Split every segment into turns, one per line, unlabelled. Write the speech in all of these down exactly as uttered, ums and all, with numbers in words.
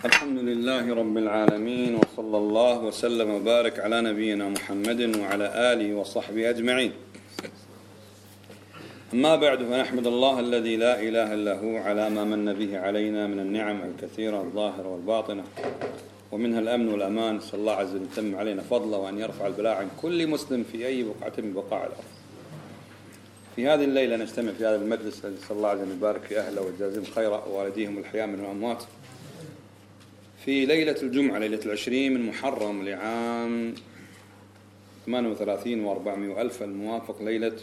الحمد لله رب العالمين، وصلى الله وسلم وبارك على نبينا محمد وعلى آله وصحبه أجمعين. أما بعد، فنحمد الله الذي لا إله إلا هو على ما من به علينا من النعم الكثيرة الظاهرة والباطنة، ومنها الأمن والأمان. صلى الله عز وجل يتم علينا فضله وأن يرفع البلاء عن كل مسلم في أي بقعة من بقاع الأرض. في هذه الليلة نجتمع في هذا المجلس الذي صلى الله عز وجل يبارك في أهله ويجازيهم خيرا ووالديهم الأحياء من الأموات، في ليلة الجمعة، ليلة العشرين من محرم لعام ثمانية وثلاثين وأربعمائة وألف، الموافق ليلة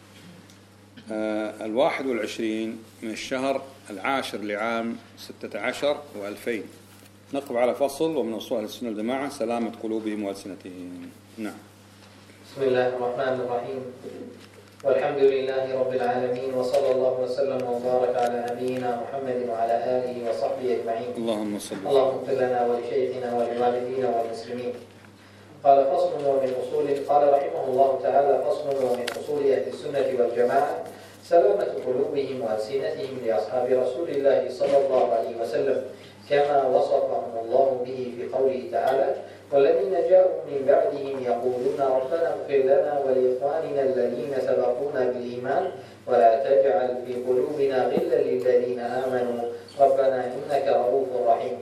آه الواحد والعشرين من الشهر العاشر لعام ستة عشر وألفين. نقف على فصل ومن أصول السنة والجماعة سلامة قلوبهم وألسنتهم. نعم.
بسم الله الرحمن الرحيم، والحمد لله رب العالمين، وصلى الله وسلم وبارك على نبينا محمد وعلى آله وصحبه أجمعين.
اللهم صل وسلم.
اللهم اغفر لنا ولشيخنا ولوالدينا والمسلمين. قال فصل ومن أصول قال رحمه الله تعالى فصل ومن أصول أهل السنة والجماعة سلامة قلوبهم وألسنتهم لأصحاب رسول الله صلى الله عليه وسلم، كما وصفهم الله به في قوله تعالى: والذين جاءوا من بعدهم يقولون ربنا اغفر لنا ولإخواننا الذين سبقونا بالإيمان ولا تجعل في قلوبنا غلا للذين آمنوا ربنا إنك رؤوف رحيم.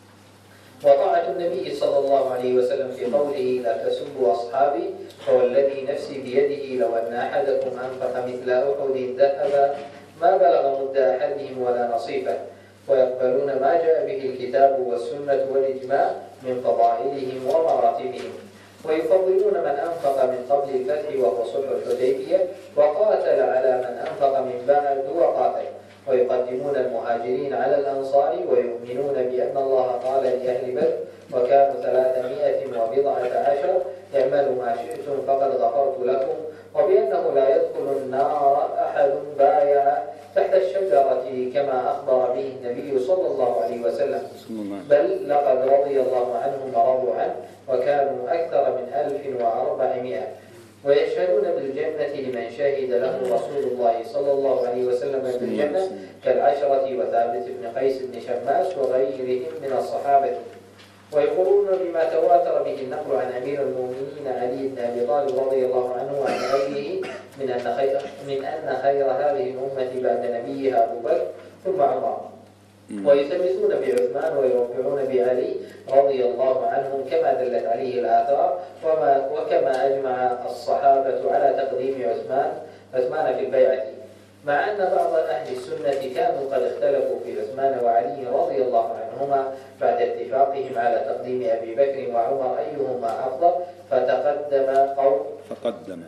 وطاعة النبي صلى الله عليه وسلم في قوله: لا تسبوا أصحابي فوالذي نفسي بيده لو أن أحدكم أنفق مثل أحد ذهبا ما بلغ مد أحدهم ولا نصيفه، ويقبلون ما جاء به الكتاب والسنة والإجماع من فضائلهم ومراتبهم، ويفضلون من أنفق من قبل الفتح وهو صلح الحديبية وقاتل على من أنفق من بعد وقاتل، ويقدمون المهاجرين على الأنصار، ويؤمنون بأن الله قال لأهل بدر وكانوا ثلاثمائة وبضعة عشر اعملوا ما شئتم فقد غفرت لكم، وبأنه لا يدخل النار أحد بايع تحت الشجرة كما أخبر به النبي صلى الله عليه وسلم، بل لقد رضي الله عنهم ورضوا عنه وكانوا أكثر من ألف وأربعمائة. ويشهدون بالجنة لمن شهد له رسول الله صلى الله عليه وسلم بالجنة كالعشرة وثابت بن قيس بن شماس وغيرهم من الصحابة. ويقولون بما تواتر به النقل عن أمير المؤمنين علي بن أبي طالب رضي الله عنه وعن غيره من أن خير من أن خير هذه الأمة بعد نبيها أبو بكر ثم عمر. ويثبتون بعثمان ويرفعون بعلي رضي الله عنهم كما دلت عليه الآثار، وما وكما أجمع الصحابة على تقديم عثمان عثمان في البيعة، مع أن بعض أهل السنة كانوا قد اختلفوا في عثمان وعلي رضي الله عنهما بعد اتفاقهم على تقديم أبي بكر وعمر أيهما أفضل، فتقدم قوم
فقدم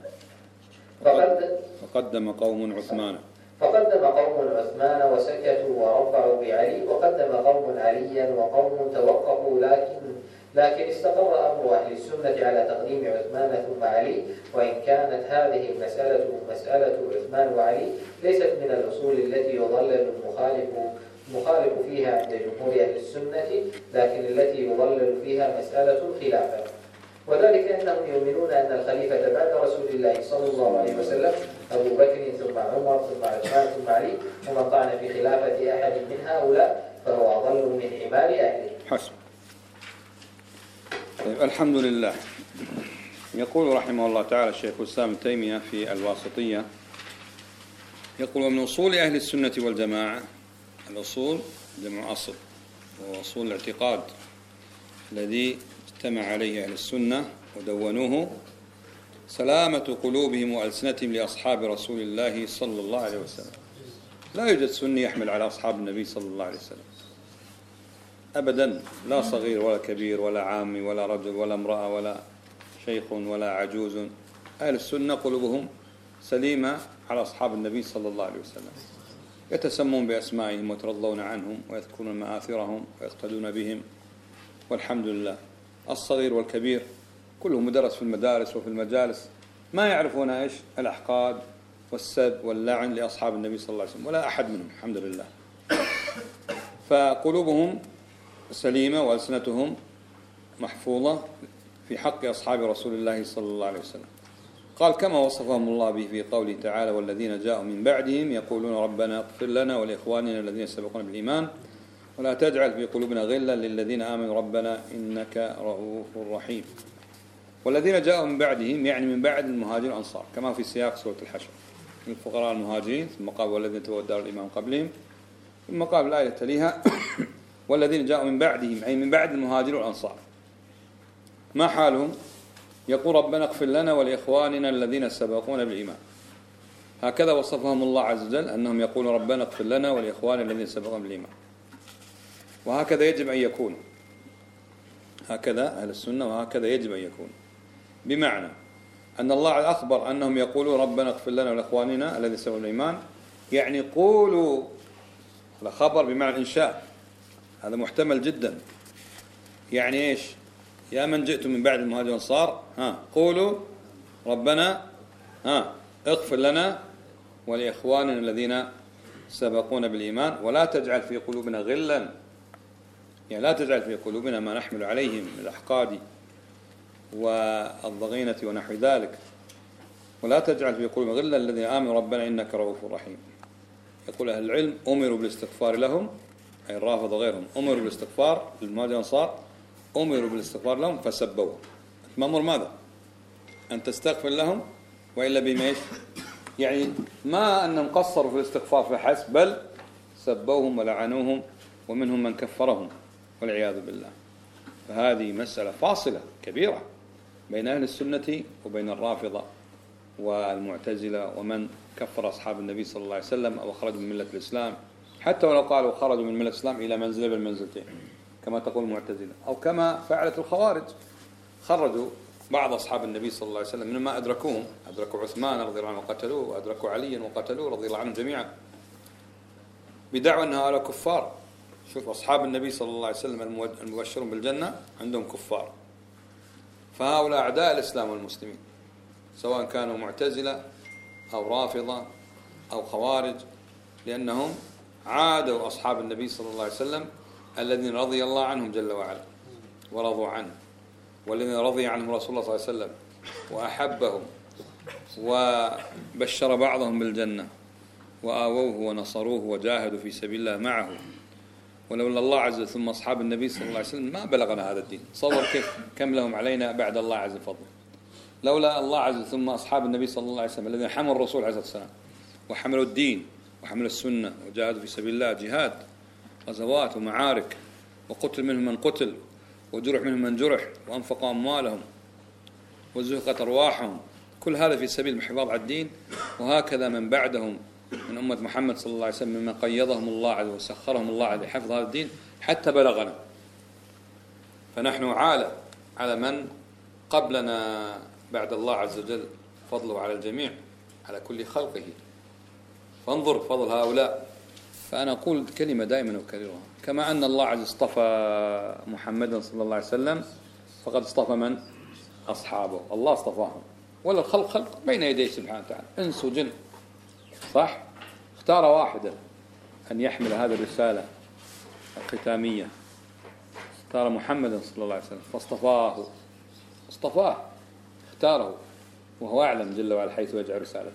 فقدم,
فقدم قوم عثمان
فقدم قوم عثمان وسكتوا ورفعوا بعلي، وقدم قوم عليا وقوم توقفوا، لكن لكن استقر أمر أهل السنة على تقديم عثمان ثم علي، وإن كانت هذه المسألة مسألة عثمان وعلي ليست من الأصول التي يضلل المخالف مخالف فيها عند جمهور أهل السنة، لكن التي يضلل فيها مسألة خلافة، وذلك أنهم يؤمنون أن الخليفة بعد رسول الله صلى الله عليه وسلم أبو بكر ثم عمر ثم عثمان ثم علي، ومن طعن في خلافة أحد من هؤلاء فهو أضل من حمار أهله.
حسن. طيب، الحمد لله. يقول رحمه الله تعالى الشيخ الإسلام ابن تيمية في الواسطية، يقول: ومن أصول أهل السنة والجماعة، الأصول جمع أصل، وأصول الاعتقاد الذي اجتمع عليه أهل السنة ودونوه، سلامة قلوبهم وألسنتهم لأصحاب رسول الله صلى الله عليه وسلم. لا يوجد سني يحمل على أصحاب النبي صلى الله عليه وسلم أبدا، لا صغير ولا كبير ولا عامي ولا رجل ولا امرأة ولا شيخ ولا عجوز. أهل السنة قلوبهم سليمة على أصحاب النبي صلى الله عليه وسلم، يتسمون بأسمائهم ويترضون عنهم ويذكرون مآثرهم ويقتدون بهم، والحمد لله. الصغير والكبير كلهم مدرس في المدارس وفي المجالس، ما يعرفون إيش الأحقاد والسب واللعن لأصحاب النبي صلى الله عليه وسلم، ولا أحد منهم، الحمد لله. فقلوبهم سليمة وألسنتهم محفوظة في حق أصحاب رسول الله صلى الله عليه وسلم. قال: كما وصفهم الله به في قوله تعالى: والذين جاءوا من بعدهم يقولون ربنا اغفر لنا ولإخواننا الذين سبقونا بالإيمان ولا تجعل في قلوبنا غلا للذين آمنوا ربنا إنك رؤوف رحيم. والذين جاءوا من بعدهم يعني من بعد المهاجرين والأنصار كما في سياق سورة الحشر، الفقراء المهاجرين، ثم قال والذين تبوأوا الدار والإيمان قبلهم، ثم قال الآية تليها والذين جاءوا من بعدهم أي من بعد المهاجرين والأنصار ما حالهم؟ يقول ربنا اغفر لنا ولإخواننا الذين سبقونا بالإيمان. هكذا وصفهم الله عز وجل أنهم يقولون ربنا اغفر لنا ولإخواننا الذين سبقونا بالإيمان. وهكذا يجب أن يكون، هكذا أهل السنة وهكذا يجب أن يكون، بمعنى أن الله أخبر أنهم يقولوا ربنا اغفر لنا ولإخواننا الذين سبقونا بالإيمان، يعني قولوا، هذا خبر بمعنى الإنشاء، هذا محتمل جدا. يعني إيش؟ يا من جئتم من بعد المهاجرين والأنصار ها قولوا ربنا ها اغفر لنا ولإخواننا الذين سبقونا بالإيمان ولا تجعل في قلوبنا غلا، يعني لا تجعل في قلوبنا ما نحمل عليهم من الأحقاد والضغينة ونحو ذلك، ولا تجعل في قلوبنا غلا الذين آمنوا ربنا إنك رؤوف رحيم. يقول أهل العلم أمروا بالاستغفار لهم، أي الرافضة غيرهم أمروا بالاستغفار للمهاجرين والأنصار، أمروا بالاستغفار لهم فسبوه. مأمور ماذا؟ أن تستغفر لهم وإلا بماش؟ يعني ما أنهم قصروا في الاستغفار فحسب، بل سبوهم ولعنوهم ومنهم من كفرهم والعياذ بالله. فهذه مسألة فاصلة كبيرة بين أهل السنة وبين الرافضة والمعتزلة ومن كفر أصحاب النبي صلى الله عليه وسلم أو خرجوا من ملة الإسلام، حتى ولو قالوا خرجوا من ملة الإسلام إلى منزلة بالمنزلتين كما تقول المعتزلة، أو كما فعلت الخوارج، خرجوا بعض أصحاب النبي صلى الله عليه وسلم مما أدركوهم، أدركوا عثمان رضي الله عنه وقتلوه، وأدركوا عليا وقتلوه رضي الله عنهم جميعا بدعوى أن هؤلاء كفار. شوف أصحاب النبي صلى الله عليه وسلم المبشرون بالجنة عندهم كفار، فهؤلاء أعداء الإسلام والمسلمين سواء كانوا معتزلة أو رافضة أو خوارج، لأنهم عادوا أصحاب النبي صلى الله عليه وسلم الذين رضي الله عنهم جل وعلا ورضوا عنه، والذين رضي عنهم رسول الله صلى الله عليه وسلم وأحبهم وبشر بعضهم بالجنة وآووه ونصروه وجاهدوا في سبيل الله معه. ولولا الله عز وجل ثم أصحاب النبي صلى الله عليه وسلم ما بلغنا هذا الدين. تصور كيف كم لهم علينا بعد الله عز وجل. لولا الله عز وجل ثم أصحاب النبي صلى الله عليه وسلم الذين حملوا الرسول عليه الصلاة والسلام وحملوا الدين وحملوا السنة وجاهدوا في سبيل الله جهاد غزوات ومعارك، وقتل منهم من قتل وجرح منهم من جرح، وأنفقوا أموالهم وزهقت أرواحهم، كل هذا في سبيل الحفاظ على الدين. وهكذا من بعدهم من أمة محمد صلى الله عليه وسلم ممن قيضهم الله عز وجل وسخرهم الله على حفظ هذا الدين حتى بلغنا. فنحن عالة على من قبلنا بعد الله عز وجل فضله على الجميع على كل خلقه. فانظر فضل هؤلاء. فأنا أقول كلمة دائما أكررها، كما أن الله عز وجل اصطفى محمدا صلى الله عليه وسلم فقد اصطفى من؟ أصحابه. الله اصطفاهم، ولا الخلق خلق بين يديه سبحانه وتعالى، إنس وجن، صح؟ اختار واحدا أن يحمل هذه الرسالة الختامية، اختار محمدا صلى الله عليه وسلم فاصطفاه، اصطفاه اختاره وهو أعلم جل وعلا حيث يجعل رسالته.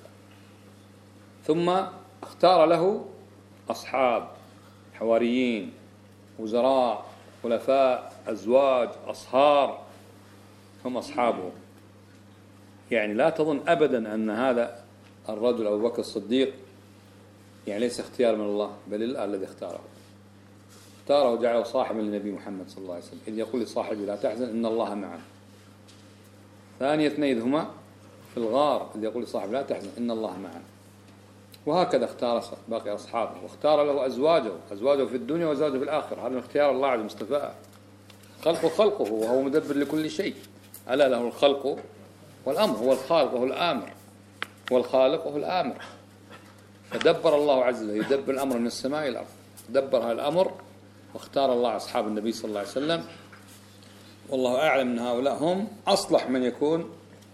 ثم اختار له أصحاب، حواريين، وزراء، خلفاء، أزواج، أصهار، هم أصحابه. يعني لا تظن أبدا أن هذا الرجل أبو بكر الصديق يعني ليس اختيار من الله، بل الله الذي اختاره، اختاره وجعله صاحبا للنبي محمد صلى الله عليه وسلم، إذ يقول لصاحبه لا تحزن إن الله معنا. ثاني اثنين هما في الغار إذ يقول لصاحبه لا تحزن إن الله معنا. وهكذا اختار باقي أصحابه، واختار له أزواجه، أزواجه في الدنيا وأزواجه في الآخرة. هذا اختيار الله عز وجل، خلقه خلقه وهو مدبر لكل شيء. ألا له الخلق والأمر، هو الخالق وهو الآمر، هو الخالق وهو الآمر. فدبر الله عز وجل، يدبر الأمر من السماء إلى الأرض، دبر هذا الأمر واختار الله أصحاب النبي صلى الله عليه وسلم. والله أعلم أن هؤلاء هم أصلح من يكون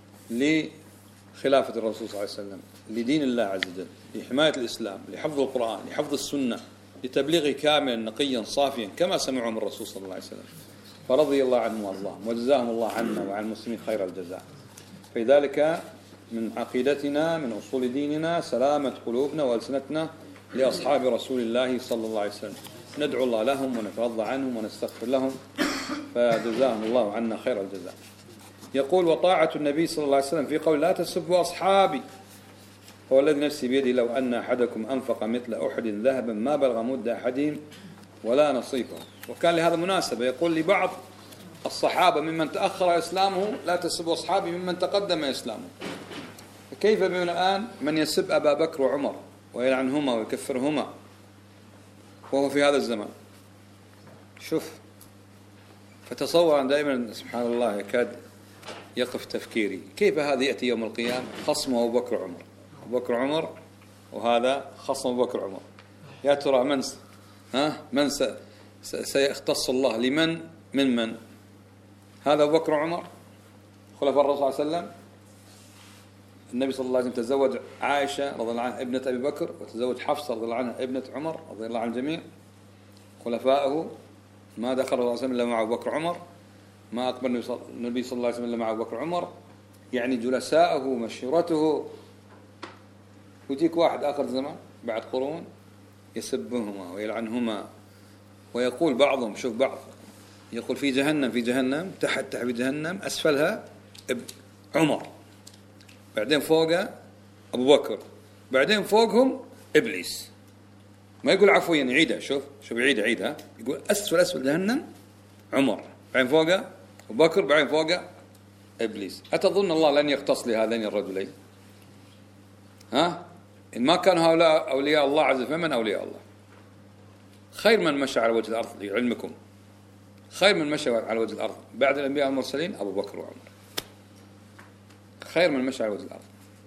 لخلافة الرسول صلى الله عليه وسلم، لدين الله عز وجل، لحماية الإسلام، لحفظ القرآن، لحفظ السنة، لتبليغه كاملا نقيا صافيا كما سمعوا من الرسول صلى الله عليه وسلم. فرضي الله عنهم وارضاهم وجزاهم الله عنا وعن المسلمين خير الجزاء. فلذلك من عقيدتنا من أصول ديننا سلامة قلوبنا وألسنتنا لأصحاب رسول الله صلى الله عليه وسلم، ندعو الله لهم ونترضى عنهم ونستغفر لهم، فجزاهم الله عنا خير الجزاء. يقول: وطاعة النبي صلى الله عليه وسلم في قول: لا تسبوا أصحابي، هو الذي نفسي بيدي لو أن أحدكم أنفق مثل أحد ذهبا ما بلغ مد أحدهم ولا نصيفه. وكان لهذا مناسبة، يقول لبعض الصحابة ممن تأخر إسلامه: لا تسبوا أصحابي ممن تقدم إسلامه. فكيف بنا الآن من يسب أبا بكر وعمر ويلعنهما ويكفرهما وهو في هذا الزمان؟ شوف، فتصور دائما سبحان الله يكاد يقف تفكيري، كيف هذا يأتي يوم القيامة خصم أبو بكر وعمر، أبو بكر وعمر وهذا خصم أبو بكر وعمر، يا ترى من س... ها من س... س... سيختص الله لمن من من؟ هذا أبو بكر وعمر خلفاء الرسول صلى الله عليه وسلم. النبي صلى الله عليه وسلم تزوج عائشة رضي الله عنها ابنة أبي بكر، وتزوج حفصة رضي الله عنها ابنة عمر رضي الله عن الجميع. خلفاءه ما دخل الرسول صلى الله عليه وسلم إلا مع أبو بكر وعمر، ما أقبل النبي صلى الله عليه وسلم إلا مع أبو بكر وعمر. يعني جلساءه ومشورته. ويجيك واحد آخر الزمان بعد قرون يسبهما ويلعنهما، ويقول بعضهم، شوف بعض يقول في جهنم في جهنم تحت تحت في جهنم أسفلها عمر، بعدين فوقه أبو بكر، بعدين فوقهم إبليس. ما يقول عفوا يعني عيدها، شوف شوف عيدها عيدها يقول أسفل أسفل جهنم عمر، بعدين فوقه أبو بكر، بعدين فوقه إبليس. أتظن الله لن يختص لهذين الرجلين؟ ها؟ إن ما كانوا هؤلاء أولياء الله عز وجل فمن أولياء الله؟ خير من مشى على وجه الأرض لعلمكم، خير من مشى على وجه الأرض بعد الأنبياء المرسلين أبو بكر وعمر، خير من مشى على وجه الأرض.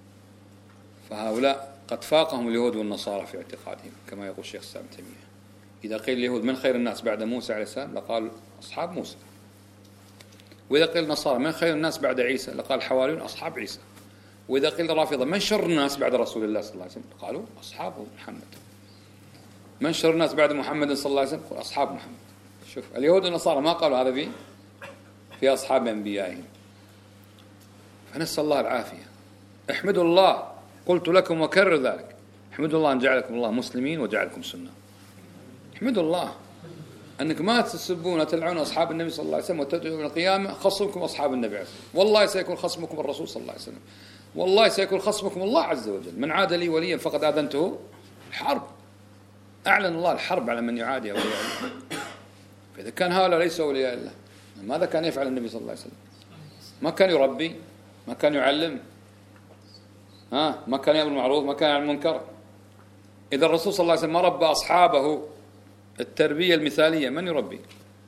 فهؤلاء قد فاقهم اليهود والنصارى في اعتقادهم، كما يقول الشيخ الإسلام ابن تيمية: إذا قيل اليهود من خير الناس بعد موسى عليه السلام لقال أصحاب موسى، وإذا قيل النصارى من خير الناس بعد عيسى لقال الحواريون أصحاب عيسى، وإذا قيل الرافضة من شر الناس بعد رسول الله صلى الله عليه وسلم قالوا أصحاب محمد، من شر الناس بعد محمد صلى الله عليه وسلم قالوا أصحاب محمد. شوف اليهود والنصارى ما قالوا هذا في في أصحاب أنبيائهم. فنسأل الله العافية. احمدوا الله، قلت لكم وكرر ذلك، احمدوا الله أن جعلكم الله مسلمين وجعلكم سنة. احمدوا الله أنك ما تسبون وتلعنون أصحاب النبي صلى الله عليه وسلم وتدعون يوم القيامة خصمكم أصحاب النبي عليه الصلاة والسلام. والله سيكون خصمكم الرسول صلى الله عليه وسلم، والله سيكون خصمكم الله عز وجل. من عاد لي وليا فقد آذنته الحرب. أعلن الله الحرب على من يعادي أولياء الله. فإذا كان هؤلاء ليسوا أولياء الله، ماذا كان يفعل النبي صلى الله عليه وسلم؟ ما كان يربي، ما كان يعلم، ها ما كان يأمر بالمعروف، ما كان يعمل المنكر. إذا الرسول صلى الله عليه وسلم ما ربى أصحابه التربية المثالية، من يربي؟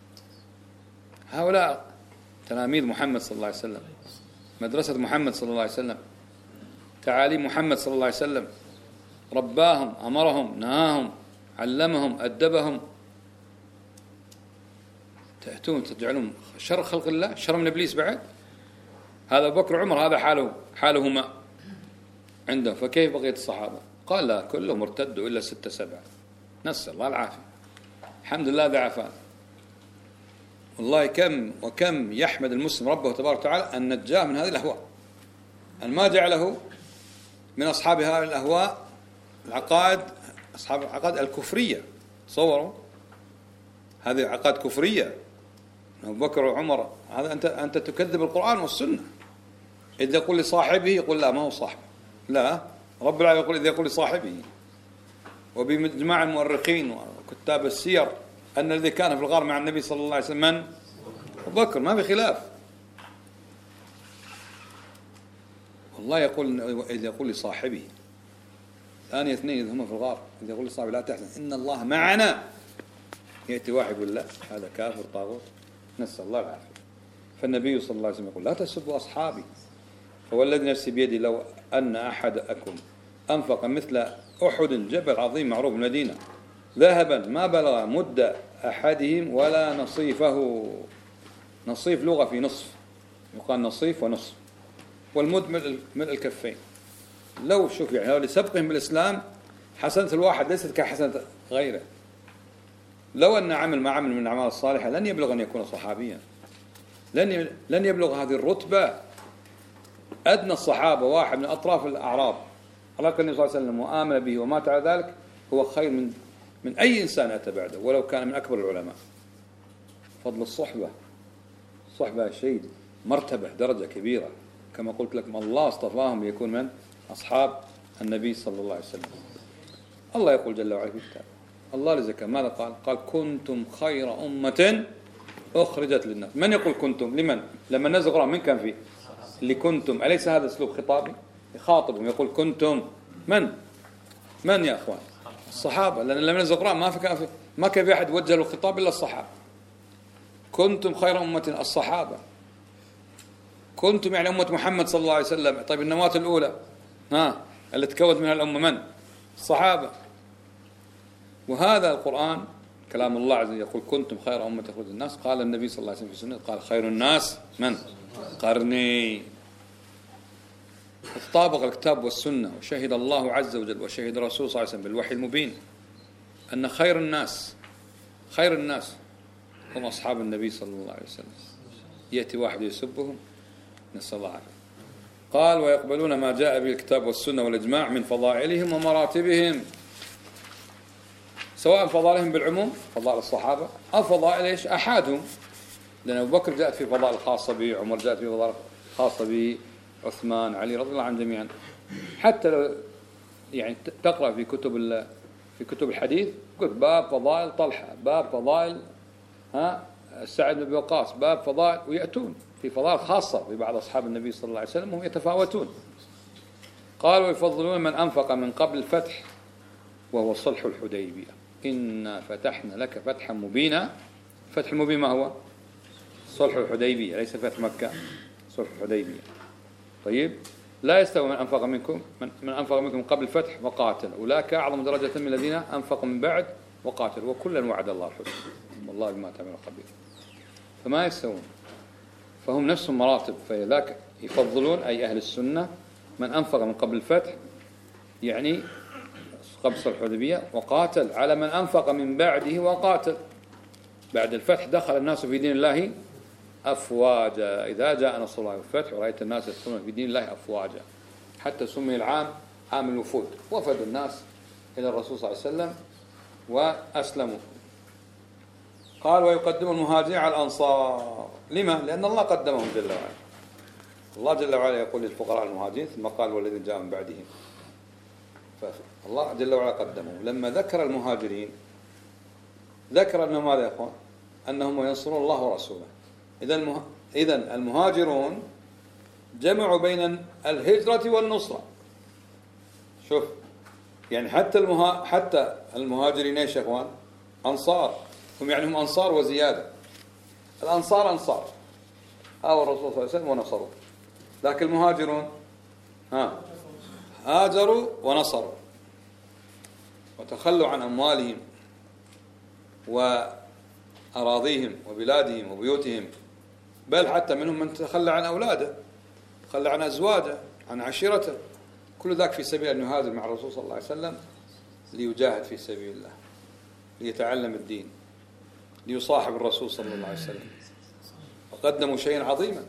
هؤلاء تلاميذ محمد صلى الله عليه وسلم، مدرسة محمد صلى الله عليه وسلم، تعاليم محمد صلى الله عليه وسلم، رباهم، أمرهم، نهاهم، علمهم، أدبهم. تأتون تجعلون شر خلق الله، شر من إبليس بعد. هذا أبو بكر وعمر هذا حاله حالهما عندهم، فكيف بقية الصحابة؟ قال لا كلهم ارتدوا إلا ستة سبعة، نسأل الله العافية. الحمد لله ذا عفان. والله كم وكم يحمد المسلم ربه تبارك وتعالى أن نجاه من هذه الأهواء، أن ما جعله من أصحاب هذه الأهواء العقائد، أصحاب العقائد الكفرية. تصوروا هذه عقائد كفرية. أبو بكر وعمر هذا أنت أنت تكذب القرآن والسنة. إذا يقول لصاحبه يقول لا ما هو صاحبه، لا رب العالمين يقول إذا يقول لصاحبه. وبإجماع المؤرخين وكتاب السير أن الذي كان في الغار مع النبي صلى الله عليه وسلم من؟ أبو بكر، ما في خلاف. والله يقول إذا يقول لصاحبه، ثانية اثنين إذا هم في الغار، إذا يقول لصاحبه لا تحزن إن الله معنا، يأتي واحد يقول لا هذا كافر طاغوت، نسأل الله العافية. فالنبي صلى الله عليه وسلم يقول لا تسبوا أصحابي، فهو الذي نفسي بيدي لو أن أحدكم أنفق مثل أحد جبل عظيم معروف المدينة ذهبا ما بلغ مد أحدهم ولا نصيفه. نصيف لغة في نصف، يقال نصيف ونصف، والمد ملء الكفين. لو شوف يعني لسبقهم بالإسلام حسنة الواحد ليست كحسنة غيره. لو أن عمل ما عمل من الأعمال الصالحة لن يبلغ أن يكون صحابيا، لن لن يبلغ هذه الرتبة. أدنى الصحابة واحد من أطراف الأعراب علاقة النبي صلى الله عليه وسلم وآمن به ومات على ذلك هو خير من من أي إنسان أتى بعده ولو كان من أكبر العلماء. فضل الصحبة، الصحبة شيء مرتبة درجة كبيرة، كما قلت لكم الله اصطفاهم ليكون من أصحاب النبي صلى الله عليه وسلم. الله يقول جل وعلا في كتابه، الله لزكى ماذا قال؟ قال كنتم خير أمة أخرجت للناس. من يقول كنتم؟ لمن؟ لما نزل القرآن من كان فيه؟ اللي كنتم. أليس هذا أسلوب خطابي؟ يخاطبهم يقول كنتم. من؟ من يا أخوان؟ الصحابة، لأن لما نزل القرآن ما في كان في ما كان في أحد وجه له الخطاب إلا الصحابة. كنتم خير أمة، الصحابة. كنتم يعني أمة محمد صلى الله عليه وسلم. طيب النواة الأولى ها اللي تكونت منها الأمة من؟ الصحابة. وهذا القرآن كلام الله عز وجل يقول كنتم خير أمة أخرجت للناس. قال النبي صلى الله عليه وسلم في السنة قال خير الناس من؟ قرني. اطابق الكتاب والسنة، وشهد الله عز وجل وشهد الرسول صلى الله عليه وسلم بالوحي المبين أن خير الناس خير الناس هم أصحاب النبي صلى الله عليه وسلم. يأتي واحد يسبهم نسأل الله العافية. قال ويقبلون ما جاء به الكتاب والسنة والإجماع من فضائلهم ومراتبهم، سواء فضائلهم بالعموم فضائل الصحابة أو فضائل إيش أحدهم، لأن أبو بكر جاءت في فضائل خاصة به، عمر جاءت في فضائل خاصة به، عثمان، علي رضي الله عنهم جميعا. حتى لو يعني تقرأ في كتب في كتب الحديث قلت باب فضائل طلحة، باب فضائل ها سعد بن وقاص، باب فضائل، ويأتون في فضائل خاصة في بعض أصحاب النبي صلى الله عليه وسلم وهم يتفاوتون. قالوا يفضلون من أنفق من قبل الفتح وهو صلح الحديبية. إنا فتحنا لك فتحا مبينا. فتح المبين ما هو؟ صلح الحديبية، ليس فتح مكة، صلح الحديبية. طيب لا يستوي من أنفق منكم من, من أنفق منكم من قبل الفتح وقاتل، أولئك أعظم درجة من الذين أنفقوا من بعد وقاتل، وكلا وعد الله الحسنى والله بما تعملون خبير. فما يستوون، فهم نفسهم مراتب. فذاك يفضلون أي أهل السنة من أنفق من قبل الفتح يعني قبل صلح الحديبية وقاتل، على من أنفق من بعده وقاتل. بعد الفتح دخل الناس في دين الله أفواجا. إذا جاء نصر الله والفتح ورأيت الناس يدخلون في دين الله أفواجا، حتى سمي العام عام الوفود. وفد الناس إلى الرسول صلى الله عليه وسلم وأسلموا. قال ويقدم المهاجرين على الأنصار. لما؟ لأن الله قدمهم جل وعلا. الله جل وعلا يقول للفقراء المهاجرين ثم قال والذين جاءوا من بعدهم. فالله جل وعلا قدمهم. لما ذكر المهاجرين ذكر أنهم ماذا يا أخوان؟ أنهم ينصرون الله ورسوله. إذن إذن المهاجرون جمعوا بين الهجرة والنصرة. شوف يعني حتى المها حتى المهاجرين ايش يا اخوان؟ أنصار، هم يعني هم أنصار وزيادة. الأنصار أنصار أو الرسول صلى الله عليه وسلم ونصروا، لكن المهاجرون ها هاجروا ونصروا وتخلوا عن أموالهم وأراضيهم وبلادهم وبيوتهم، بل حتى منهم من تخلى عن أولاده، تخلى عن أزواجه، عن عشيرته، كل ذاك في سبيل أن يهاجر مع الرسول صلى الله عليه وسلم ليجاهد في سبيل الله، ليتعلم الدين، ليصاحب الرسول صلى الله عليه وسلم. وقدموا شيئا عظيما.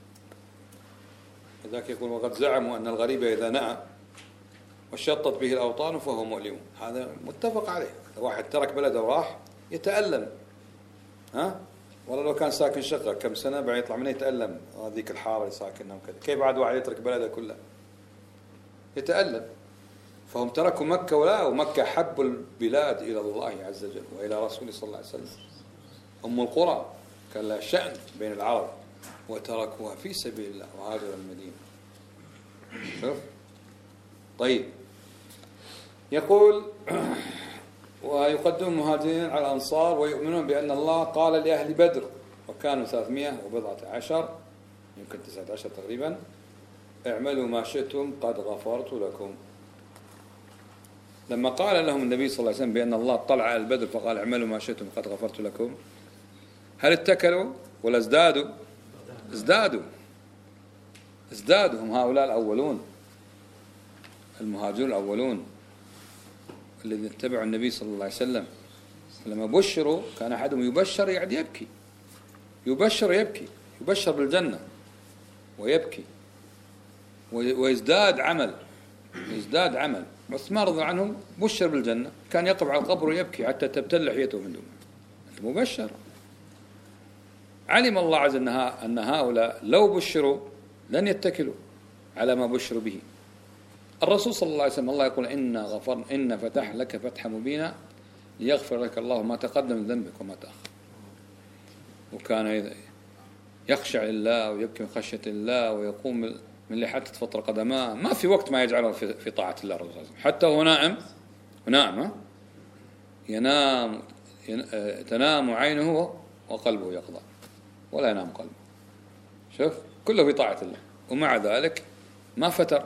لذلك يقول وقد زعموا أن الغريب إذا نأى وشطت به الأوطان فهو مؤلم. هذا متفق عليه. واحد ترك بلده وراح يتألم، ها والله لو كان ساكن شقة كم سنة بعد يطلع منه يتألم، هذيك الحارة اللي ساكنها وكذا. كيف بعد واحد يترك بلده كله يتألم؟ فهم تركوا مكة، ولا ومكة حب البلاد إلى الله عز وجل وإلى رسوله صلى الله عليه وسلم، أم القرى كان لها شأن بين العرب، وتركوها في سبيل الله وهاجروا المدينة. شوف طيب يقول ويقدم المهاجرين على الأنصار ويؤمنون بأن الله قال لأهل بدر وكانوا ثلاثمائة وبضعة عشر يمكن تسعة عشر تقريبا اعملوا ما شئتم قد غفرت لكم. لما قال لهم النبي صلى الله عليه وسلم بأن الله طلع على البدر فقال اعملوا ما شئتم قد غفرت لكم، هل اتكلوا ولا ازدادوا؟ ازدادوا ازدادوا هم هؤلاء الأولون المهاجرون الأولون الذين اتبعوا النبي صلى الله عليه وسلم. فلما بشروا كان أحدهم يبشر يعني يبكي، يبشر يبكي، يبشر بالجنة ويبكي ويزداد عمل، يزداد عمل عثمان رضي الله عنه بشر بالجنة، كان يقف على القبر ويبكي حتى تبتل لحيته من دمه، مبشر. علم الله عز وجل أن هؤلاء لو بشروا لن يتكلوا على ما بشروا به. الرسول صلى الله عليه وسلم الله يقول إنا غفرنا إن فتح لك فتحا مبينا ليغفر لك الله ما تقدم من ذنبك وما تأخر. وكان يخشع لله ويبكي من خشية الله ويقوم من اللي حتى تفطر قدماه، ما في وقت ما يجعله في طاعة الله الرسول صلى الله عليه وسلم، حتى هو نائم ونائم ينام تنام عينه وقلبه يقظة ولا ينام قلبه. شوف كله في طاعة الله، ومع ذلك ما فتر.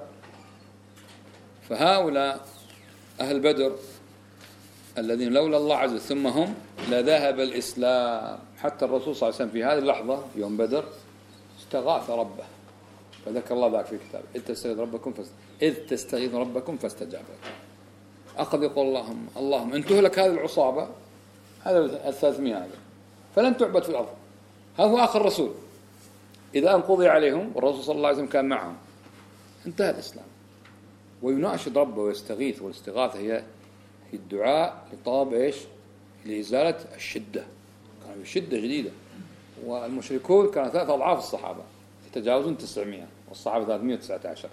فهؤلاء أهل بدر الذين لولا الله عز وجل ثم هم لذهب الإسلام. حتى الرسول صلى الله عليه وسلم في هذه اللحظة يوم بدر استغاث ربه، فذكر الله ذاك في الكتاب إذ تستغيث ربكم فاست... إذ تستغيث ربكم فاستجاب لكم. أخذ يقول اللهم اللهم إن تهلك هذه العصابة، هذا الثلاثمائة هذا، فلن تعبد في الأرض. هذا هو آخر رسول، إذا أن قضي عليهم والرسول صلى الله عليه وسلم كان معهم انتهى الإسلام. ويناشد ربه ويستغيث، والاستغاثة هي في الدعاء لطلب إيش؟ لإزالة الشدة. كانوا بشدة جديدة، والمشركون كانوا ثلاث أضعاف الصحابة، يتجاوزون تسعمائة والصحابة ثلاثمائة وتسعة عشر،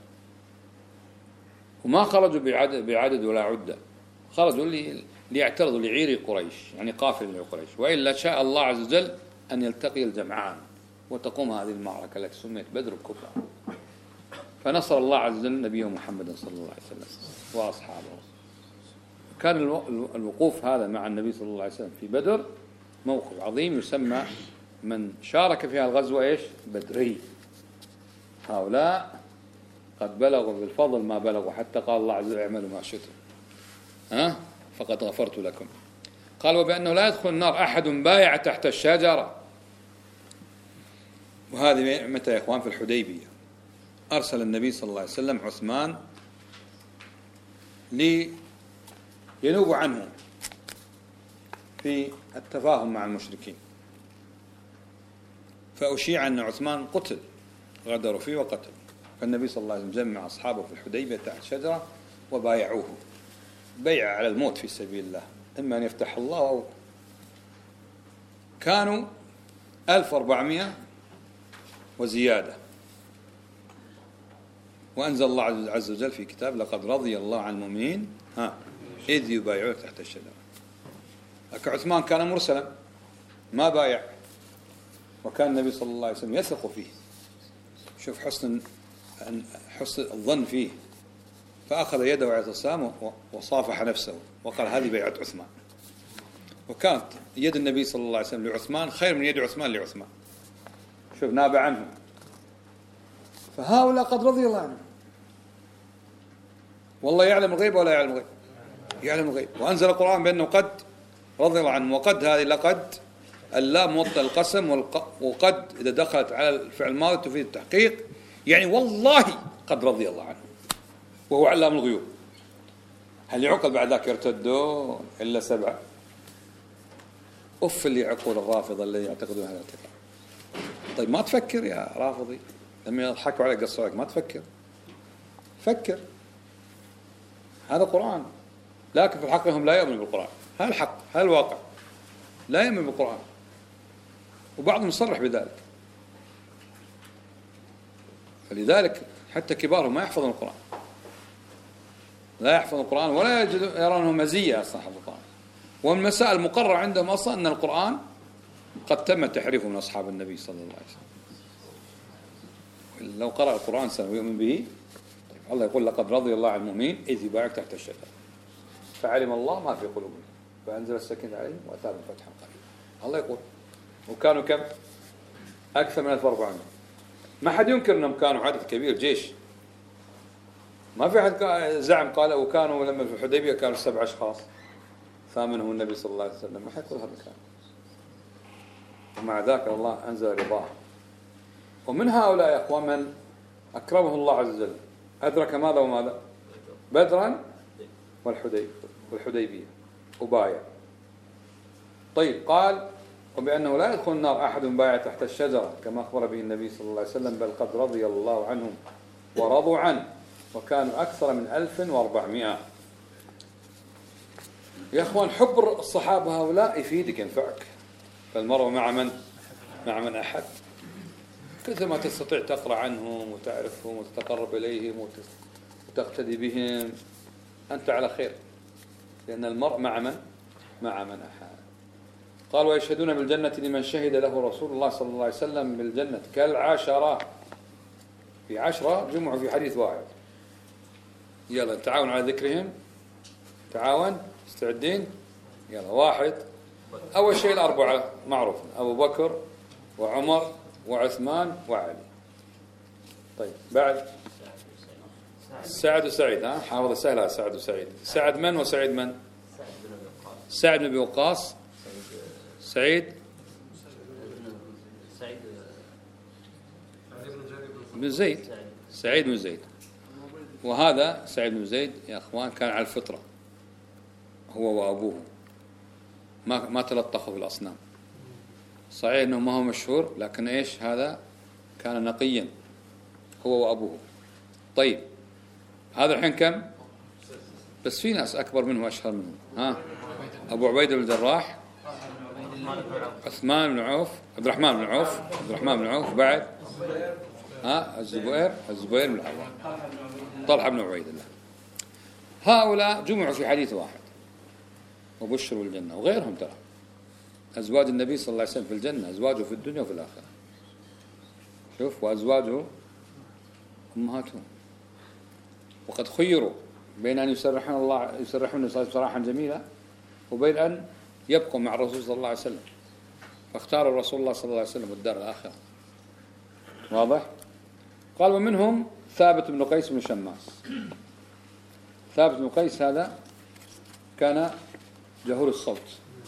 وما خرجوا بعدد, بعدد ولا عدة، خرجوا لي ليعترضوا لعير قريش، يعني قافل لقريش، وإلا شاء الله عز وجل أن يلتقي الجمعان وتقوم هذه المعركة التي سميت بدر الكبرى. فنصر الله عز وجل نبيه محمد صلى الله عليه وسلم وأصحابه. كان الوقوف هذا مع النبي صلى الله عليه وسلم في بدر موقف عظيم، يسمى من شارك في الغزوة إيش؟ بدري. هؤلاء قد بلغوا بالفضل ما بلغوا، حتى قال الله عز وجل اعملوا ما شئتم ها فقد غفرت لكم. قال وبأنه لا يدخل النار أحد بايع تحت الشجرة. وهذه متى يا إخوان؟ في الحديبية. أرسل النبي صلى الله عليه وسلم عثمان لينوب عنه في التفاهم مع المشركين، فأشيع أن عثمان قتل، غدروا فيه وقتل. فالنبي صلى الله عليه وسلم جمع أصحابه في الحديبية تحت شجرة وبايعوه بيع على الموت في سبيل الله، إما أن يفتح الله أو. كانوا ألف وأربعمائة وزيادة. وأنزل الله عز وجل في كتاب لقد رضي الله عن المؤمنين ها إذ يبايعون تحت الشجرة. لكن عثمان كان مرسلا ما بايع، وكان النبي صلى الله عليه وسلم يثق فيه. شوف حسن حسن الظن فيه، فأخذ يده على اعتصامه وصافح نفسه وقال هذه بيعة عثمان. وكانت يد النبي صلى الله عليه وسلم لعثمان خير من يد عثمان لعثمان. شوف ناب عنه. فهؤلاء قد رضي الله عنهم. والله يعلم الغيب ولا يعلم الغيب؟ يعلم الغيب. وأنزل القرآن بأنه قد رضي الله عنه. وقد هذه لقد اللام موطئ القسم، وقد إذا دخلت على الفعل الماضي تفيد التحقيق، يعني والله قد رضي الله عنه، وهو علام الغيوب. هل يعقل بعد ذاك يرتدون إلا سبعة؟ أف اللي عقول الرافضة الذي يعتقدون هذا الاعتقاد. طيب ما تفكر يا رافضي لما يضحكوا عليك قصوا عليك؟ ما تفكر؟ فكر. هذا قرآن، لكن في الحق هم لا يؤمنون بالقرآن. هذا الحق، هذا الواقع، لا يؤمن بالقرآن، وبعضهم يصرح بذلك. فلذلك حتى كبارهم ما يحفظون القرآن، لا يحفظون القرآن ولا يرونه مزية أصلا حفظ القرآن. ومن المسائل المقررة عندهم أصلا أن القرآن قد تم تحريفه من أصحاب النبي صلى الله عليه وسلم. لو قرأ القرآن سنة ويؤمن به، طيب الله يقول لقد رضي الله عن المؤمنين إذ يبايعك تحت الشجرة فعلم الله ما في قلوبهم فأنزل السكينة عليهم وأثابهم فتحا قريبا. الله يقول وكانوا كم؟ أكثر من ألف وأربعمائة. ما حد ينكر أنهم كانوا عدد كبير جيش، ما في حد زعم قال وكانوا لما في الحديبية كانوا سبع أشخاص ثامنهم النبي صلى الله عليه وسلم، ما حد يقول هذا الكلام. ومع ذاك الله أنزل رضاه. ومن هؤلاء يا أخوان من أكرمه الله عز وجل أدرك ماذا وماذا؟ بدرا والحديبية وبايع. طيب قال وبأنه لا يدخل النار أحد بايع تحت الشجرة كما أخبر به النبي صلى الله عليه وسلم، بل قد رضي الله عنهم ورضوا عنه وكانوا أكثر من ألف وأربعمائة. يا أخوان حب الصحابة هؤلاء يفيدك ينفعك. فالمرء مع من؟ مع من أحب. كثر ما تستطيع تقرأ عنهم وتعرفهم وتتقرب إليهم وتقتدي بهم أنت على خير، لأن المرء مع من؟ مع من أحب. قال ويشهدون بالجنة لمن شهد له رسول الله صلى الله عليه وسلم بالجنة كالعشرة. في عشرة جمعوا في حديث واحد. يلا تعاون على ذكرهم. تعاون. استعدين. يلا. واحد. أول شيء الأربعة معروف، أبو بكر وعمر وعثمان وعلي. طيب بعد سعد وسعيد. ها حافظ سهلة. سعد وسعيد. سعد من وسعيد من؟ سعد بن أبي وقاص. سعيد بن زيد. سعيد بن زيد. وهذا سعيد بن زيد يا أخوان كان على الفطرة هو وأبوه، ما ما تلطخوا في الأصنام. صحيح أنه ما هو مشهور، لكن إيش هذا كان نقيا هو وأبوه. طيب هذا الحين كم؟ بس في ناس أكبر منه وأشهر منه. ها أبو عبيدة بن الجراح، عثمان بن عوف، عبد الرحمن بن عوف، عبد الرحمن بن عوف. بعد ها الزبير الزبير بن العوام، طلحة بن عبيد الله. هؤلاء جمعوا في حديث واحد وبشروا الجنة. وغيرهم ترى أزواج النبي صلى الله عليه وسلم في الجنة، أزواجه في الدنيا وفي الآخرة. شوف وأزواجه أمهاتهم. وقد خيروا بين أن يسرحون الله يسرحون سراحا جميلا وبين أن يبقوا مع الرسول صلى الله عليه وسلم، فاختار الرسول الله صلى الله عليه وسلم الدار الآخرة. واضح؟ قال ومنهم ثابت بن قيس بن شماس. ثابت بن قيس هذا كان جهور الصوت،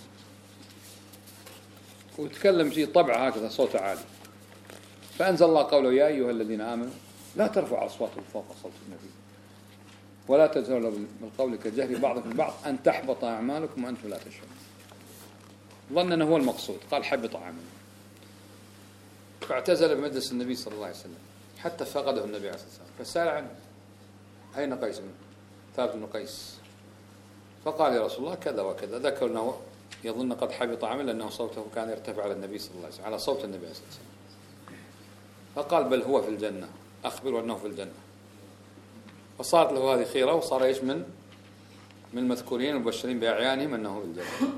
وتكلم في طبعه هكذا صوت عالي، فأنزل الله قوله يا أيها الذين آمنوا لا ترفعوا أصواتكم فوق صوت النبي ولا تجهروا بالقول كجهر بعضكم بعض أن تحبط أعمالكم وأنتم لا تشعرون. ظن أنه هو المقصود، قال حبط أعمالكم، فاعتزل بمجلس النبي صلى الله عليه وسلم حتى فقده النبي عليه الصلاة والسلام، فسأل عنه أين قيس بن ثابت بن قيس؟ فقال يا رسول الله كذا وكذا. ذكر أنه يظن قد حبط عمل لأنه صوته كان يرتفع على النبي صلى الله عليه وسلم، على صوت النبي عليه الصلاة والسلام. فقال بل هو في الجنة، أخبره أنه في الجنة. فصارت له هذه خيرة، وصار إيش من من المذكورين المبشرين بأعيانهم أنه في الجنة.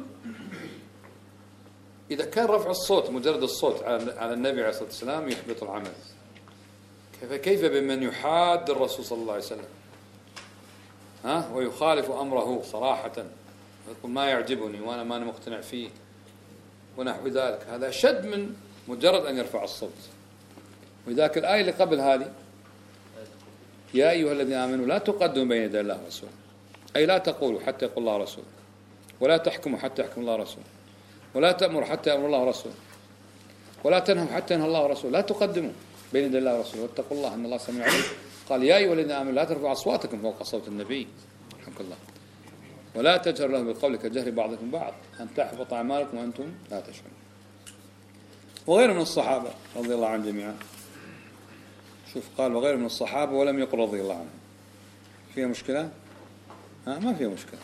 إذا كان رفع الصوت مجرد الصوت على النبي عليه الصلاة والسلام يحبط العمل، كيف كيف بمن يحاد الرسول صلى الله عليه وسلم ها ويخالف أمره صراحة ويقول ما يعجبني وأنا ما أنا مقتنع فيه ونحو ذلك؟ هذا شد من مجرد أن يرفع الصوت. وذاك الآية اللي قبل هذه يا أيها الذين آمنوا لا تقدموا بين يدي الله ورسوله، أي لا تقولوا حتى يقول الله ورسوله، ولا تحكموا حتى يحكم الله ورسوله، ولا تأمروا حتى يأمر الله ورسوله، ولا تنهوا حتى ينهى الله ورسوله. لا تقدموا بين يدي الله ورسوله واتقوا الله إن الله سميع عليم. قال يا أيها الذين آمنوا لا ترفعوا أصواتكم فوق صوت النبي رحمك الله ولا تجهر له بالقول كجهر بعضكم بعض أن تحبط أعمالكم وأنتم لا تشعرون. وغير من الصحابة رضي الله عنهم جميعا. شوف قال وغير من الصحابة ولم يقل رضي الله عنهم. فيها مشكلة؟ ها ما فيها مشكلة.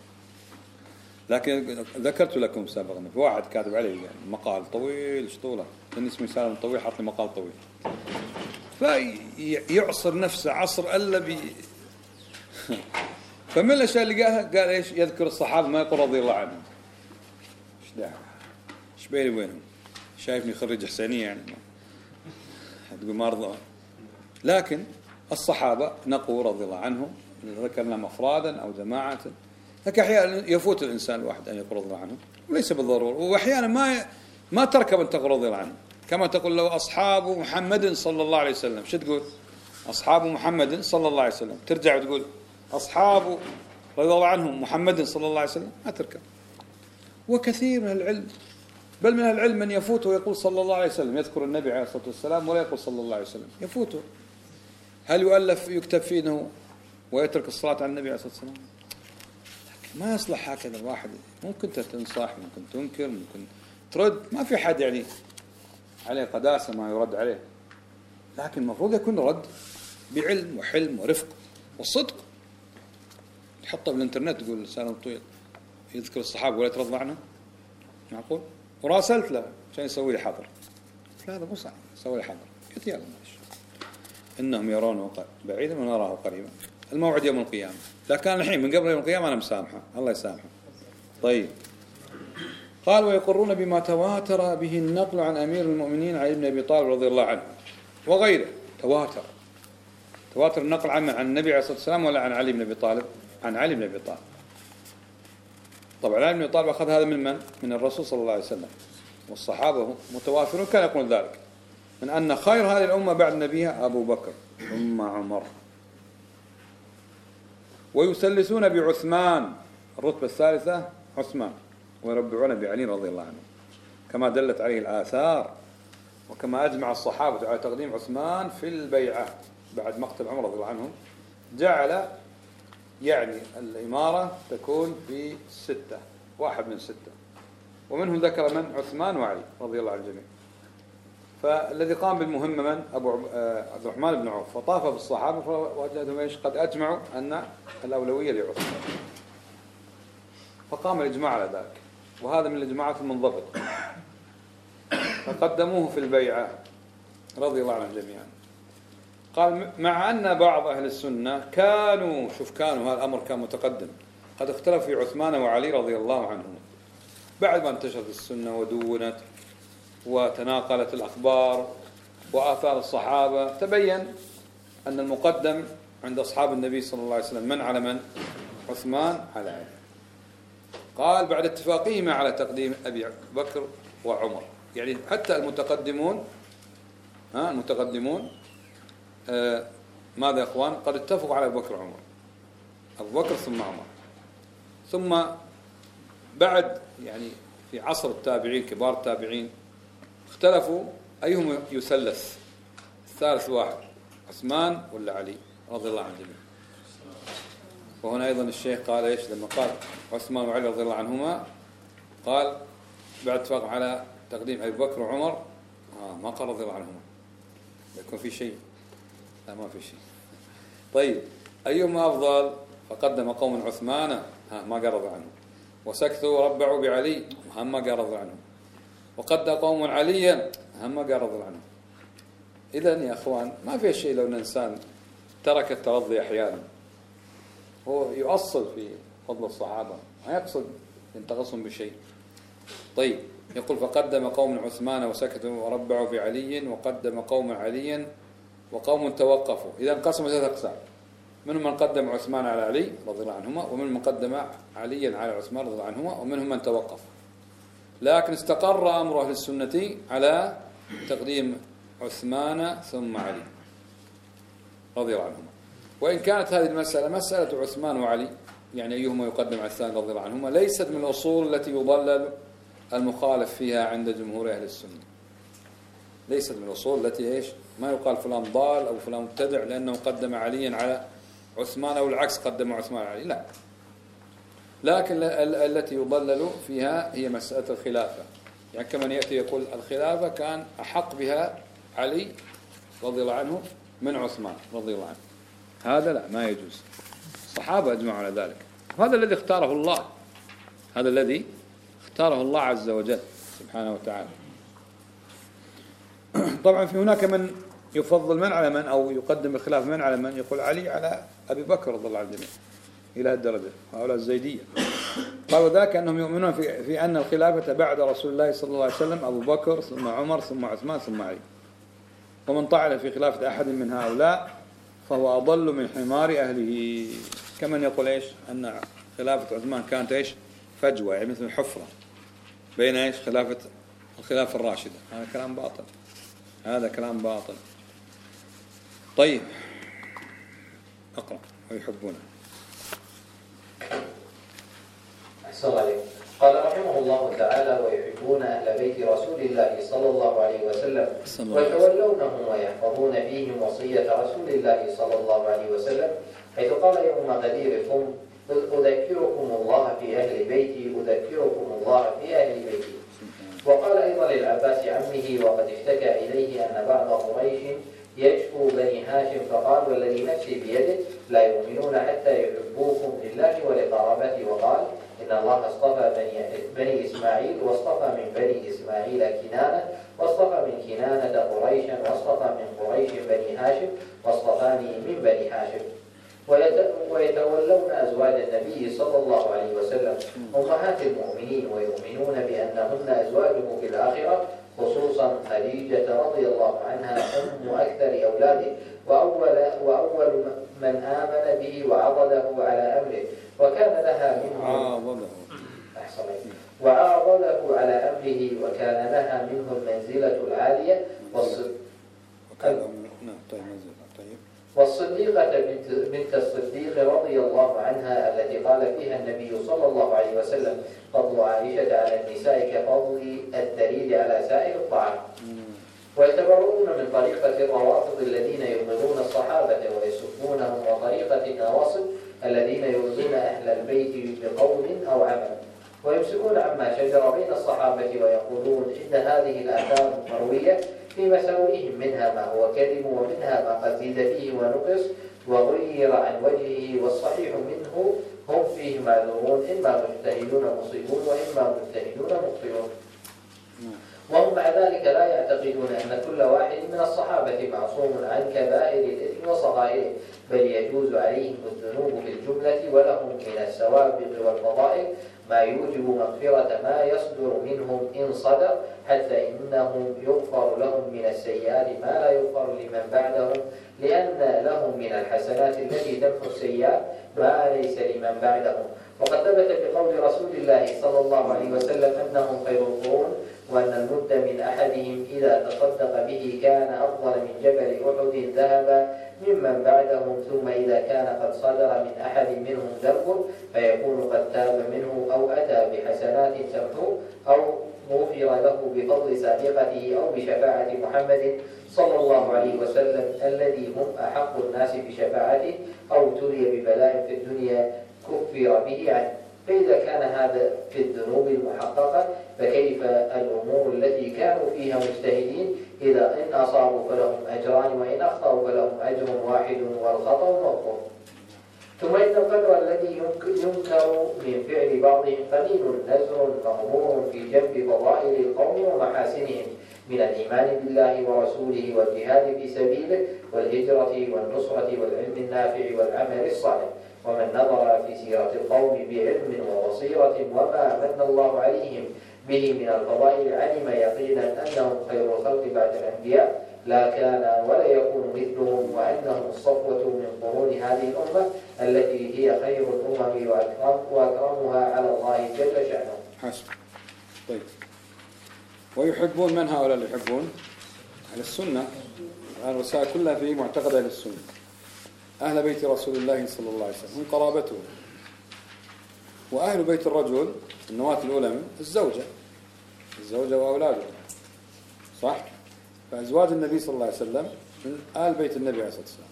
لكن ذكرت لكم سابقا في واحد كاتب عليه يعني مقال طويل ايش طوله؟ كان اسمه سالم طويل حط لي مقال طويل. فيعصر نفسه عصر الا بي فمن الاشياء اللي قالها قال ايش؟ يذكر الصحابة ما يقول رضي الله عنهم. ايش داعي؟ ايش بيني وبينهم؟ شايفني خريج حسينية يعني تقول ما رضوا. لكن الصحابة نقول رضي الله عنهم، ذكرناهم أفرادا أو جماعة، لكن أحيانا يفوت الإنسان الواحد أن يقول رضي الله عنه وليس بالضرورة. وأحيانا ما ما تركب أن تقول رضي الله عنه، كما تقول لو أصحاب محمد صلى الله عليه وسلم، شو تقول؟ أصحاب محمد صلى الله عليه وسلم. ترجع وتقول أصحاب رضي الله عنهم محمد صلى الله عليه وسلم، ما تركب. وكثير من العلم بل من العلم من يفوته ويقول صلى الله عليه وسلم، يذكر النبي عليه الصلاة والسلام ولا يقول صلى الله عليه وسلم، يفوته. هل يؤلف يكتب فيه انه ويترك الصلاة على النبي عليه الصلاة والسلام؟ ما يصلح هكذا. الواحد ممكن تنصح، ممكن تنكر، ممكن ترد، ما في حد يعني عليه قداسة ما يرد عليه، لكن المفروض يكون رد بعلم وحلم ورفق وصدق. تحطه بالانترنت تقول سالم طويل يذكر الصحابة ولا يترضى عنهم؟ معقول؟ وراسلت له عشان يسوي لي حظر. لا هذا مو صح، سوي لي حظر. قلت يلا ماشي. إنهم يرونه بعيدا ونراه قريبا. الموعد يوم القيامة. لكن الحين من قبل يوم القيامة أنا مسامحة، الله يسامحه. طيب. قال ويقرون بما تواتر به النقل عن أمير المؤمنين علي بن أبي طالب رضي الله عنه وغيره. تواتر. تواتر النقل عنه عن النبي عليه الصلاة والسلام ولا عن علي بن أبي طالب؟ عن علي بن أبي طالب. طبعا علي بن أبي طالب أخذ هذا من من؟ من الرسول صلى الله عليه وسلم. والصحابة متوافرون كان يقول ذلك من أن خير هذه الأمة بعد نبيها أبو بكر ثم عمر، ويثلثون بعثمان الرتبة الثالثة عثمان، ويربعون بعلي رضي الله عنه كما دلت عليه الآثار، وكما أجمع الصحابة على تقديم عثمان في البيعة بعد مقتل عمر رضي الله عنه. جعل يعني الإمارة تكون في ستة، واحد من ستة، ومنهم ذكر من؟ عثمان وعلي رضي الله عن الجميع. فالذي قام بالمهمة من؟ أبو عبد الرحمن بن عوف، فطاف بالصحابة فوجدهم إيش؟ قد أجمعوا أن الأولوية لعثمان، فقام الإجماع على ذلك، وهذا من الإجماعات المنضبط. فقدموه في البيعة رضي الله عنهم جميعا. قال مع أن بعض أهل السنة كانوا، شوف كانوا، هذا الأمر كان متقدم، قد اختلف في عثمان وعلي رضي الله عنهم بعد ما انتشرت السنة ودونت وتناقلت الأخبار وآثار الصحابة، تبين أن المقدم عند أصحاب النبي صلى الله عليه وسلم من على من؟ عثمان على علي. قال بعد اتفاقهما على تقديم أبي بكر وعمر، يعني حتى المتقدمون ها المتقدمون آه ماذا يا أخوان؟ قد اتفقوا على أبي بكر وعمر، أبو بكر ثم عمر، ثم بعد يعني في عصر التابعين كبار التابعين اختلفوا أيهم يثلث، الثالث واحد عثمان ولا علي رضي الله عن الجميع. وهنا أيضا الشيخ قال إيش لما قال عثمان وعلي رضي الله عنهما، قال بعد اتفاق على تقديم أبي بكر وعمر آه ما قال رضي الله عنهما، يكون في شيء، لا ما في شيء. طيب أيهما أفضل؟ فقدم قوم عثمان ها ما قال رضي عنه، وسكتوا وربعوا بعلي هم ما قال رضي عنه، وقد قوم عليا هم ما قال رضي عنه. إذن يا أخوان ما في شيء لو أن إنسان ترك الترضي أحيانا، هو يؤصل في فضل الصحابة، ما يقصد ينتقصهم بشيء. طيب يقول فقدم قوم عثمان وسكتوا وربعوا بعلي، وقدم قوم عليا وقوم توقفوا. إذا انقسموا ثلاثة أقسام، منهم من قدم عثمان على علي رضي الله عنهما، ومنهم من قدم عليا على عثمان رضي الله عنهما، ومنهم من توقف. لكن استقر أمر أهل السنة على تقديم عثمان ثم علي رضي الله عنهما. وإن كانت هذه المسألة مسألة عثمان وعلي، يعني أيهما يقدم على الثاني رضي الله عنهما، ليست من الأصول التي يضلل المخالف فيها عند جمهور أهل السنة. ليست من الأصول التي إيش ما يقال فلان ضال أو فلان مبتدع لأنه قدم عليا على عثمان أو العكس قدم عثمان علي، لا. لكن التي يضلل فيها هي مسألة الخلافة، يعني كمن يأتي يقول الخلافة كان أحق بها علي رضي الله عنه من عثمان رضي الله عنه، هذا لا ما يجوز. الصحابة أجمعوا على ذلك، هذا الذي اختاره الله، هذا الذي اختاره الله عز وجل سبحانه وتعالى. طبعا في هناك من يفضل من على من أو يقدم الخلاف من على من، يقول علي على أبي بكر رضي الله عنه الجميع إلى الدرجة، هؤلاء الزيدية. قالوا ذاك أنهم يؤمنون في, في أن الخلافة بعد رسول الله صلى الله عليه وسلم أبو بكر ثم عمر ثم عثمان ثم علي، ومن طعن في خلافة أحد من هؤلاء فهو أضل من حمار أهله. كمن يقول إيش أن خلافة عثمان كانت إيش فجوة، يعني مثل حفرة بين إيش خلافة الخلافة الراشدة. هذا كلام باطل، هذا كلام باطل. طيب أقرأ ويحبونه.
أحسن عليكم. قال رحمه الله تعالى ويحبون أهل بيت رسول الله صلى الله عليه وسلم ويتولونهم ويحفظون فيهم وصية رسول الله صلى الله عليه وسلم، حيث قال يوم غديركم أذكركم الله في أهل بيتي أذكركم الله في أهل بيتي. وقال أيضا للعباس عمه وقد اشتكى إليه أن بعض قريش يشكو بني هاشم فقال والذي نفسي بيده لا يؤمنون حتى يحبوكم لله ولقرابته، وقال إن الله اصطفى بني, بني إسماعيل واصطفى من بني إسماعيل كنانة واصطفى من كنانة قريشا واصطفى من قريش بني هاشم واصطفاني من بني هاشم. ويتولون أزواج النبي صلى الله عليه وسلم أمهات المؤمنين ويؤمنون بأنهن أزواجه في الآخرة، خصوصا خديجة رضي الله عنها أم أكثر أولاده وأول, وأول من آمن به وعضده على أمره، وكان لها منه وعاضده على أمره وكان لها منه المنزلة العالية والصديقة بنت, بنت الصديق رضي الله عنها التي قال فيها النبي صلى الله عليه وسلم: فضل عائشة على النساء كفضل الثريد على سائر الطعام. ويتبرؤون من طريقة الروافض الذين يبغضون الصحابة ويسبونهم، وطريقة النواصب الذين يرضون أهل البيت بقول أو عمل، ويمسكون عما شجر بين الصحابة ويقولون إن هذه الآثار مروية في مساوئهم، منها ما هو كذب ومنها ما قد زيد فيه ونقص وغير عن وجهه، والصحيح منه هم فيه معذورون، إما مجتهدون مصيبون وإما مجتهدون مخطئون. وهم مع ذلك لا يعتقدون أن كل واحد من الصحابة معصوم عن كبائر الإثم وصغائره، بل يجوز عليهم الذنوب في الجملة، ولهم من السوابق والفضائل ما يوجب مغفرة ما يصدر منهم إن صدر، حتى إنهم يغفر لهم من السيئات ما لا يغفر لمن بعدهم، لأن لهم من الحسنات التي تمحو السيئات ما ليس لمن بعدهم. وقد ثبت بقول رسول الله صلى الله عليه وسلم أنهم خير القرون، وأن المد من أحدهم إذا تصدق به كان أفضل من جبل أحد ذهبا ممن بعدهم، ثم إذا كان قد صدر من أحد منهم ذنب فيكون قد تاب منه أو أتى بحسنات تمحو أو غفر له بفضل سابقته أو بشفاعة محمد صلى الله عليه وسلم الذي هم أحق الناس بشفاعته، أو ابتلي ببلاء في الدنيا كفر به عنه. فإذا كان هذا في الذنوب المحققة، فكيف الأمور التي كانوا فيها مجتهدين؟ إذا إن أصابوا فلهم أجران، وإن أخطأوا فلهم أجر واحد والخطأ مغفور. ثم إن القدر الذي ينكر من فعل بعضهم قليل نزر مغمور في جنب فضائل القوم ومحاسنهم من الإيمان بالله ورسوله والجهاد في سبيله والهجرة والنصرة والعلم النافع والعمل الصالح. ومن نظر في سيرة القوم بعلم وبصيرة وما من الله عليهم به من الفضائل علم يقينا أنهم خير الخلق بعد الأنبياء، لا كان ولا يكون مثلهم، وأنهم الصفوة من قرون هذه الأمة التي هي خير الأمم وأكرمها على الله جل شأنه.
حسب. طيب. ويحبون من هؤلاء اللي يحبون؟ أهل السنة. الرسالة كلها في معتقد أهل السنة، أهل بيت رسول الله صلى الله عليه وسلم، هم قرابته. وأهل بيت الرجل النواة الأولى من الزوجة الزوجة وأولاده، صح؟ فأزواج النبي صلى الله عليه وسلم من آل بيت النبي عليه الصلاة والسلام،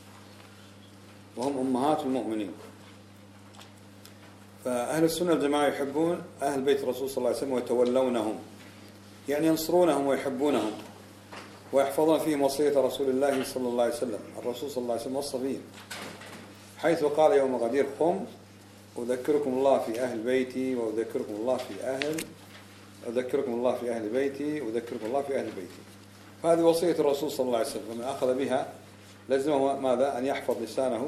وهم أمهات المؤمنين. فأهل السنة الجماعة يحبون أهل بيت الرسول صلى الله عليه وسلم ويتولونهم، يعني ينصرونهم ويحبونهم ويحفظون فيهم وصية رسول الله صلى الله عليه وسلم. الرسول صلى الله عليه وسلم وصى فيهم، حيث قال يوم غدير: قم أذكركم الله في أهل بيتي وأذكركم الله في أهل أذكركم الله في أهل بيتي وأذكركم الله في أهل بيتي. فهذه وصية الرسول صلى الله عليه وسلم، ومن أخذ بها لزمه ماذا؟ أن يحفظ لسانه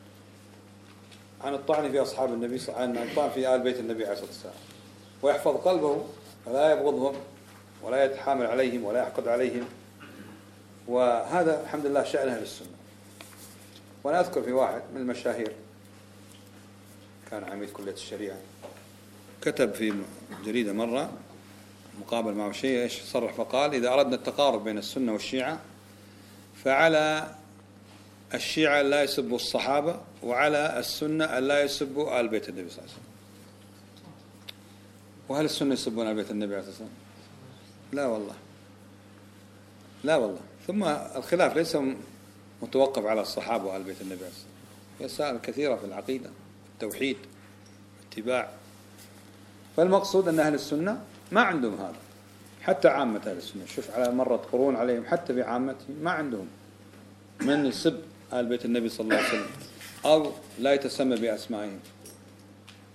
عن الطعن في أصحاب النبي صلى الله عليه وسلم، عن الطعن في آل بيت النبي عليه الصلاة والسلام، ويحفظ قلبه فلا يبغضهم ولا يتحامل عليهم ولا يحقد عليهم. وهذا الحمد لله شأن أهل السنة. وأنا أذكر في واحد من المشاهير كان عميد كلية الشريعة، كتب في جريدة مرة مقابل معه شيء، إيش صرح فقال: إذا أردنا التقارب بين السنة والشيعة فعلى الشيعة لا يسبوا الصحابة، وعلى السنة لا يسبوا آل بيت النبي صلى الله عليه وسلم. وهل السنة يسبون آل بيت النبي عليه الصلاة والسلام؟ لا والله، لا والله. ثم الخلاف ليس متوقف على الصحابة وآل بيت النبي عليه الصلاة والسلام، مسائل كثيرة في العقيدة، التوحيد، اتباع. فالمقصود أن أهل السنة ما عندهم هذا، حتى عامة أهل السنة، شوف على مرة قرون عليهم حتى بعامتهم ما عندهم من يسب آل بيت النبي صلى الله عليه وسلم أو لا يتسمى بأسمائهم.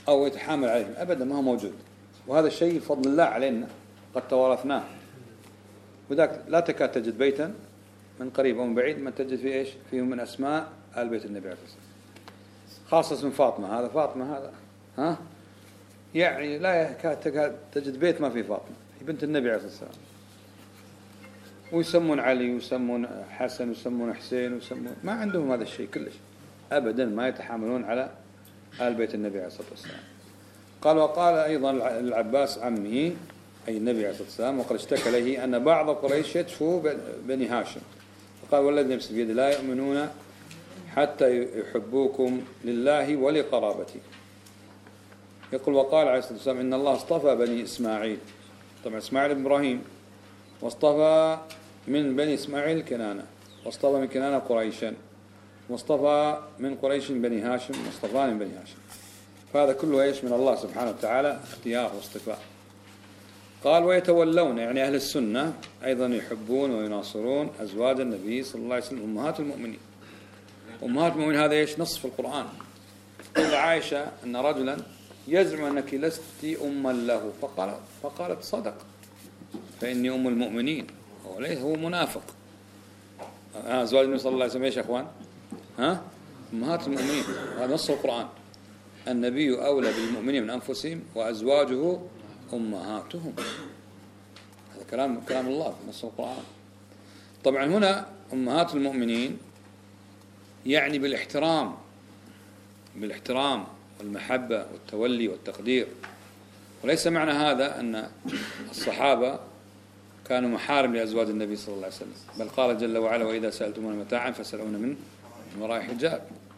أو يتحامل عليهم، أبدا ما هو موجود. وهذا الشيء بفضل الله علينا قد توارثناه. وذاك لا تكاد تجد بيتا من قريب أو من بعيد ما تجد فيه إيش فيه من أسماء آل بيت النبي عليه الصلاة والسلام، خاصة اسم فاطمة، هذا فاطمة هذا ها يعني لا يكاد تكاد تجد بيت ما فيه فاطمة، هي بنت النبي عليه الصلاة والسلام. ويسمون علي ويسمون حسن ويسمون حسين ويسمون، ما عندهم هذا الشيء كلش أبدا، ما يتحاملون على آل بيت النبي عليه الصلاة والسلام. قال وقال أيضا العباس عمه أي النبي عليه الصلاة والسلام وقد اشتكى إليه أن بعض قريش يدفو بني هاشم، فقال والذي نفسي بيده لا يؤمنون حتى يحبوكم لله ولقرابتي. يقول وقال عليه الصلاة والسلام إن الله اصطفى بني إسماعيل، طبعا إسماعيل بن إبراهيم، واصطفى من بني إسماعيل كنانة، واصطفى من كنانة قريشا، واصطفى من قريش بني هاشم، واصطفى من بني هاشم. فهذا كله ايش من الله سبحانه وتعالى، اختيار واصطفاء. قال ويتولون يعني أهل السنة أيضا يحبون ويناصرون أزواج النبي صلى الله عليه وسلم أمهات المؤمنين. أمهات المؤمنين هذا ايش نص في القرآن. قال عائشة أن رجلا يزعم أنك لست أما له، فقال فقالت صدق فإني أم المؤمنين، وليس هو منافق. أزواج النبي صلى الله عليه وسلم ايش يا أخوان؟ ها أمهات المؤمنين، هذا نص القرآن. النبي أولى بالمؤمنين من أنفسهم وأزواجه أمهاتهم، هذا كلام كلام الله في نص القرآن. طبعا هنا أمهات المؤمنين يعني بالاحترام، بالاحترام والمحبة والتولي والتقدير، وليس معنى هذا أن الصحابة كانوا محارم لأزواج النبي صلى الله عليه وسلم، بل قال جل وعلا وإذا سألتمون متاعا فاسألون من وراء حجاب.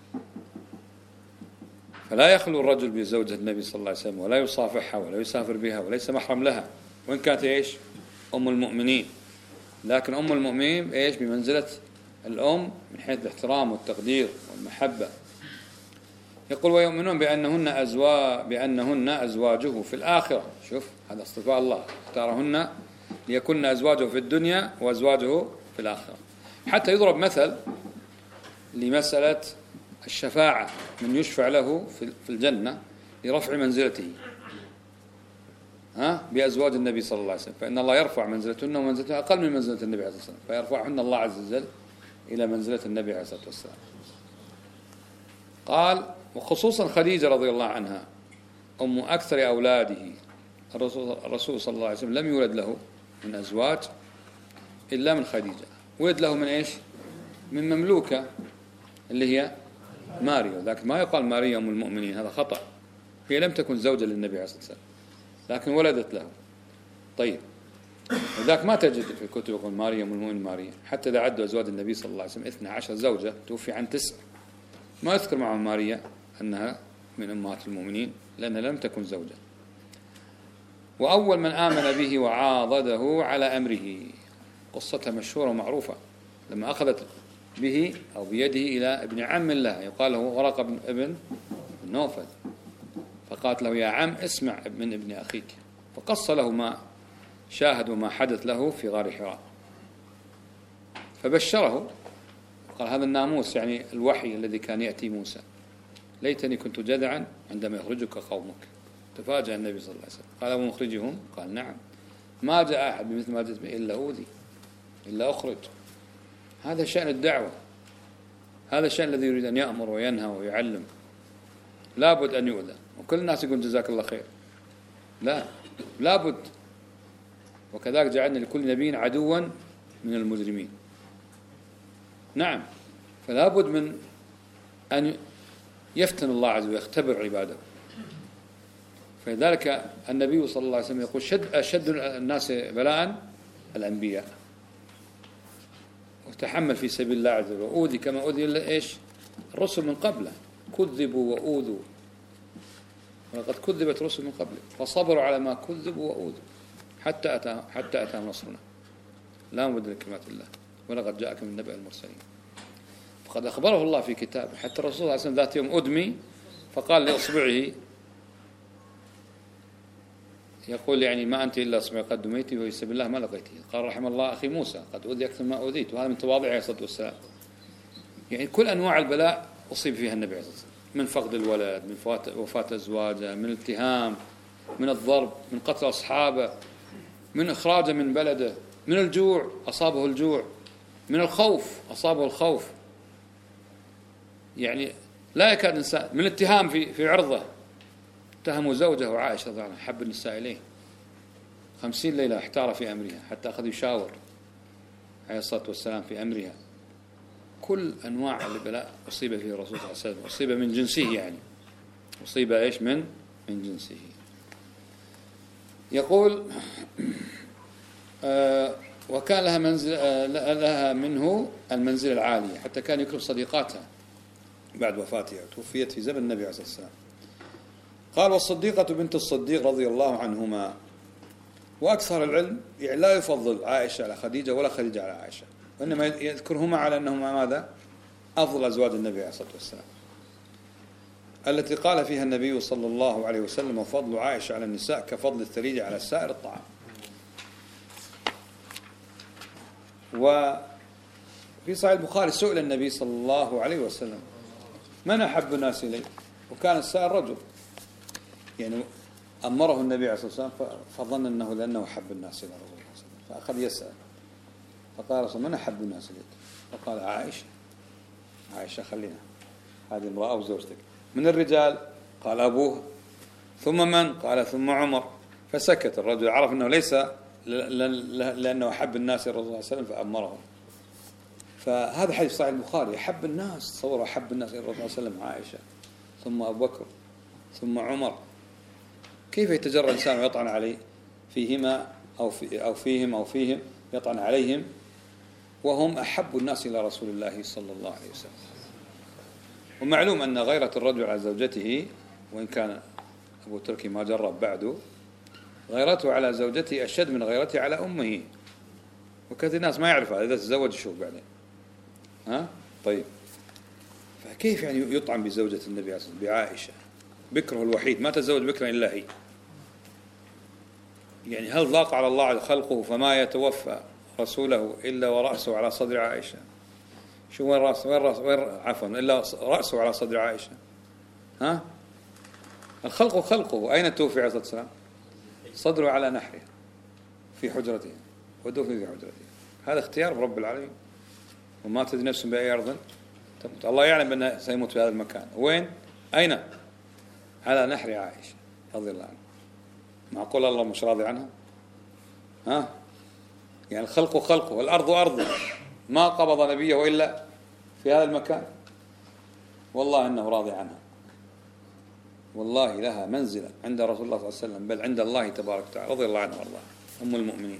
فلا يخلو الرجل بزوجة النبي صلى الله عليه وسلم ولا يصافحها ولا يسافر بها وليس محرم لها، وإن كانت إيش أم المؤمنين، لكن أم المؤمنين إيش بمنزلة الأم من حيث الاحترام والتقدير والمحبة. يقول ويؤمنون بأنهن أزواج بأنهن أزواجه في الآخرة. شوف هذا اصطفاء الله، اختارهن ليكن أزواجه في الدنيا وأزواجه في الآخرة. حتى يضرب مثل لمسألة الشفاعة، من يشفع له في الجنة لرفع منزلته ها بأزواج النبي صلى الله عليه وسلم، فإن الله يرفع منزلتهن ومنزلتها أقل من منزلة النبي عليه الصلاة والسلام، فيرفعهن الله عز وجل إلى منزلة النبي عليه الصلاة والسلام. قال وخصوصا خديجة رضي الله عنها أم أكثر أولاده، الرسول, الرسول صلى الله عليه وسلم لم يولد له من أزواج إلا من خديجة، ولد له من إيش من مملوكة اللي هي ماريا، لكن ما يقال ماريا أم المؤمنين، هذا خطأ، هي لم تكن زوجة للنبي عليه الصلاة والسلام لكن ولدت له. طيب وذاك ما تجد في الكتب يقول ماريا أم المؤمنين ماريا، حتى إذا عدوا أزواج النبي صلى الله عليه وسلم اثنى عشر زوجة توفي عن تسع، ما يذكر معهم ماريا أنها من أمهات المؤمنين لأنها لم تكن زوجة. وأول من آمن به وعاضده على أمره، قصتها مشهورة ومعروفة، لما أخذت به أو بيده إلى ابن عم الله يقال له ورقة بن ابن نوفل، فقالت له يا عم اسمع من ابن أخيك، فقص له ما شاهد وما حدث له في غار حراء، فبشره قال هذا الناموس يعني الوحي الذي كان يأتي موسى، ليتني كنت جدعا عندما يخرجك قومك. تفاجأ النبي صلى الله عليه وسلم قال ومخرجهم؟ قال نعم، ما جاء أحد بمثل ما جئت به إلا أوذي إلا أخرج. هذا شأن الدعوة، هذا الشأن الذي يريد أن يأمر وينهى ويعلم، لابد أن يؤذى. وكل الناس يقول جزاك الله خير، لا لابد. وكذلك جعلنا لكل نبي عدوا من المجرمين، نعم، فلا بد من أن يفتن الله عز وجل ويختبر عباده. فلذلك النبي صلى الله عليه وسلم يقول شد أشد الناس بلاء الأنبياء، وتحمل في سبيل الله عز وجل، وأوذي كما أوذي إيش الرسل من قبله، كذبوا وأوذوا، ولقد كذبت رسل من قبله فصبروا على ما كذبوا وأوذوا حتى أتى حتى أتى نصرنا لا مبدل لكلمات الله ولقد جاءك من نبأ المرسلين. فقد أخبره الله في كتابه. حتى الرسول صلى الله عليه وسلم ذات يوم أدمي فقال لأصبعه يقول يعني ما أنت إلا أصبع قد دميتي ويسب الله ما لقيته. قال رحم الله أخي موسى قد أوذي أكثر ما أوذيت، وهذا من تواضعه عليه الصلاة والسلام. يعني كل أنواع البلاء أصيب فيها النبي عليه الصلاة والسلام، من فقد الولد، من وفاة أزواجه، من الاتهام، من الضرب، من قتل أصحابه، من إخراجه من بلده، من الجوع أصابه الجوع، من الخوف أصابه الخوف، يعني لا يكاد إنسان، من الاتهام في في عرضه، اتهموا زوجه وعائشة رضي الله عنها حب النساء إليه، خمسين ليلة احتار في أمرها حتى أخذ يشاور عليه الصلاة والسلام في أمرها. كل أنواع البلاء أصيب فيه الرسول صلى الله عليه وسلم، أصيب من جنسه، يعني أصيب إيش من من جنسه. يقول آه وكان لها منزل آه لها منه المنزل العالية، حتى كان يكرم صديقاتها بعد وفاتها، توفيت في زمن النبي عليه الصلاة والسلام. قال والصديقة بنت الصديق رضي الله عنهما. وأكثر العلم يعني لا يفضل عائشة على خديجة ولا خديجة على عائشة، وإنما يذكرهما على أنهما ماذا؟ أفضل أزواج النبي عليه الصلاة والسلام، التي قال فيها النبي صلى الله عليه وسلم وفضل عائشة على النساء كفضل الثريد على سائر الطعام. وفي صحيح البخاري سئل النبي صلى الله عليه وسلم من أحب الناس إليه، وكان السائل رجل، يعني أمره النبي عليه الصلاة والسلام فظن أنه لأنه أحب الناس إلى رسول الله صلى الله عليه وسلم، فأخذ يسأل فقال رسول من أحب الناس إليك؟ فقال عائشة. عائشة خلينا، هذه امرأة وزوجتك. من الرجال؟ قال أبوه. ثم من؟ قال ثم عمر. فسكت الرجل، عرف أنه ليس لأنه أحب الناس إلى الرسول صلى الله عليه وسلم فأمرهم. فهذا حديث صحيح البخاري، أحب الناس، تصور أحب الناس إلى الرسول صلى الله عليه وسلم عائشة، ثم أبو بكر، ثم عمر. كيف يتجرأ الإنسان ويطعن عليه فيهما أو في أو فيهم أو فيهم يطعن عليهم وهم أحب الناس إلى رسول الله صلى الله عليه وسلم؟ ومعلوم أن غيرة الرجل على زوجته، وإن كان أبو تركي ما جرب بعده، غيرته على زوجته أشد من غيرته على أمه. وكثير الناس ما يعرف هذا، إذا تزوج شوف بعدين. ها؟ طيب، فكيف يعني يطعن بزوجة النبي عليه الصلاة والسلام بعائشة بكره الوحيد، ما تزوج بكرا إلا هي؟ يعني هل ضاق على الله خلقه فما يتوفى رسوله إلا ورأسه على صدر عائشة؟ شو وين رأس وين رأس وين عفوا إلا رأسه على صدر عائشة؟ ها؟ الخلق خلقه، أين توفي عليه الصلاة والسلام؟ صدره على نحره في حجرته ودفن في حجرته. هذا اختيار رب العالمين، وما تدري نفس بأي أرض تموت. الله يعلم أنه سيموت في هذا المكان. وين؟ أين؟ على نحر عائشة رضي الله عنها. معقول الله مش راضي عنها؟ ها؟ يعني الخلق خلقه والأرض أرضه، ما قبض نبيه إلا في هذا المكان. والله إنه راضي عنها، والله لها منزلة عند رسول الله صلى الله عليه وسلم، بل عند الله تبارك وتعالى، رضي الله عنها والله أم المؤمنين.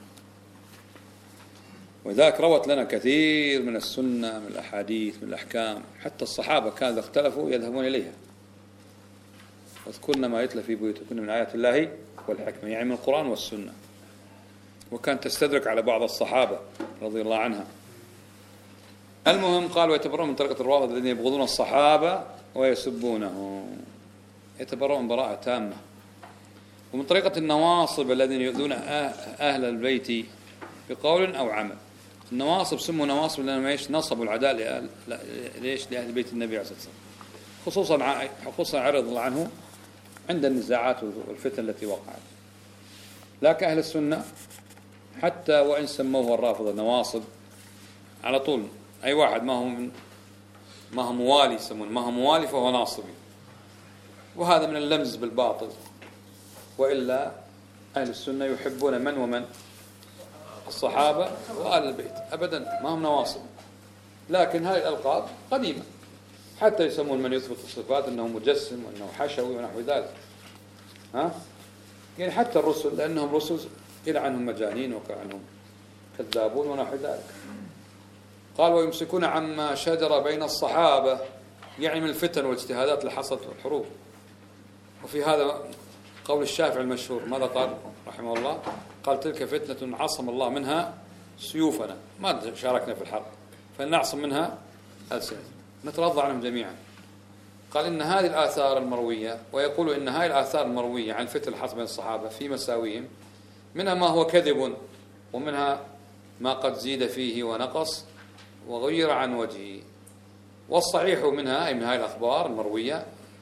وذاك روت لنا كثير من السنة، من الأحاديث، من الأحكام. حتى الصحابة كانوا اختلفوا يذهبون إليها. واذكرن ما يتلى في بيوتكن من آيات الله والحكمة، يعني من القرآن والسنة. وكانت تستدرك على بعض الصحابة رضي الله عنها. المهم قال ويتبرؤون من طريقة الروافض الذين يبغضون الصحابة ويسبونهم، يتبرؤون براءة تامة. ومن طريقة النواصب الذين يؤذون أهل البيت بقول أو عمل. النواصب سموا نواصب لأنهم ايش؟ نصبوا العداء لأهل ليش لأهل بيت النبي عليه الصلاة والسلام، خصوصا خصوصا عرض الله عنه عند النزاعات والفتن التي وقعت. لكن أهل السنة حتى وإن سموه الرافضة نواصب، على طول أي واحد ما هو من ما هو موالي يسمون، ما هو موالي فهو ناصبي. وهذا من اللمز بالباطل. وإلا أهل السنة يحبون من ومن؟ الصحابة وآل البيت أبدا، ما هم نواصب. لكن هذه الألقاب قديمة، حتى يسمون من يثبت الصفات أنه مجسم وأنه حشوي ونحو ذلك. ها؟ يعني حتى الرسل، لأنهم رسل إلى عنهم مجانين وكأنهم كذابون ونحو ذلك. قال ويمسكون عما شجر بين الصحابة، يعني من الفتن والاجتهادات اللي حصلت والحروب. وفي هذا قول الشافعي المشهور، ماذا قال رحمه الله؟ قال تلك فتنة عصم الله منها سيوفنا، ما شاركنا في الحرب فلنعصم منها ألسنة، نترضى عنهم جميعا. قال إن هذه الآثار المروية، ويقول إن هذه الآثار المروية عن فتن الحصب بين الصحابة في مساويهم، منها ما هو كذب، ومنها ما قد زيد فيه ونقص وغير عن وجهه. والصحيح منها أي من هذه الأخبار المروية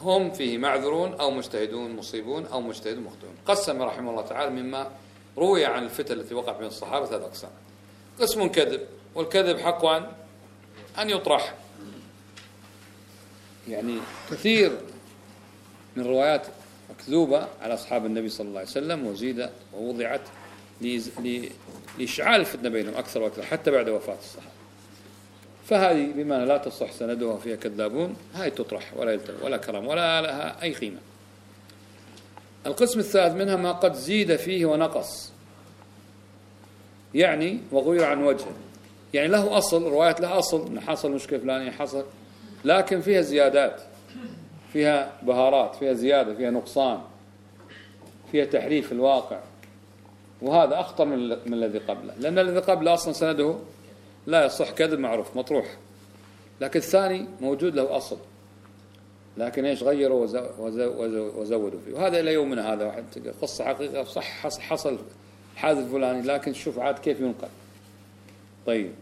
هم فيه معذورون أو مجتهدون مصيبون أو مجتهدون مخطئون. قسم رحمه الله تعالى مما روي عن الفتن التي وقع بين الصحابة ثلاث أقسام. قسم كذب، والكذب حق أن أن يطرح. يعني كثير من روايات مكذوبة على أصحاب النبي صلى الله عليه وسلم وزيد ووضعت لإشعال الفتنة بينهم أكثر وأكثر حتى بعد وفاة الصحابة. فهذه بما لا تصح سندها فيها كذابون، هاي تطرح ولا يلتم ولا كرم ولا لها أي قيمة. القسم الثالث منها ما قد زيد فيه ونقص، يعني وغير عن وجهه، يعني له أصل، رواية لها أصل إن حصل مشكلة فلانية حصل، لكن فيها زيادات، فيها بهارات، فيها زيادة، فيها نقصان، فيها تحريف في الواقع، وهذا أخطر من الذي قبله، لأن الذي قبله أصلا سنده لا يصح، كذب معروف مطروح، لكن الثاني موجود له أصل، لكن إيش غيروا وزودوا فيه. وهذا إلى يومنا هذا واحد قصة حقيقة صح حصل الحادث الفلاني، لكن شوف عاد كيف ينقل. طيب،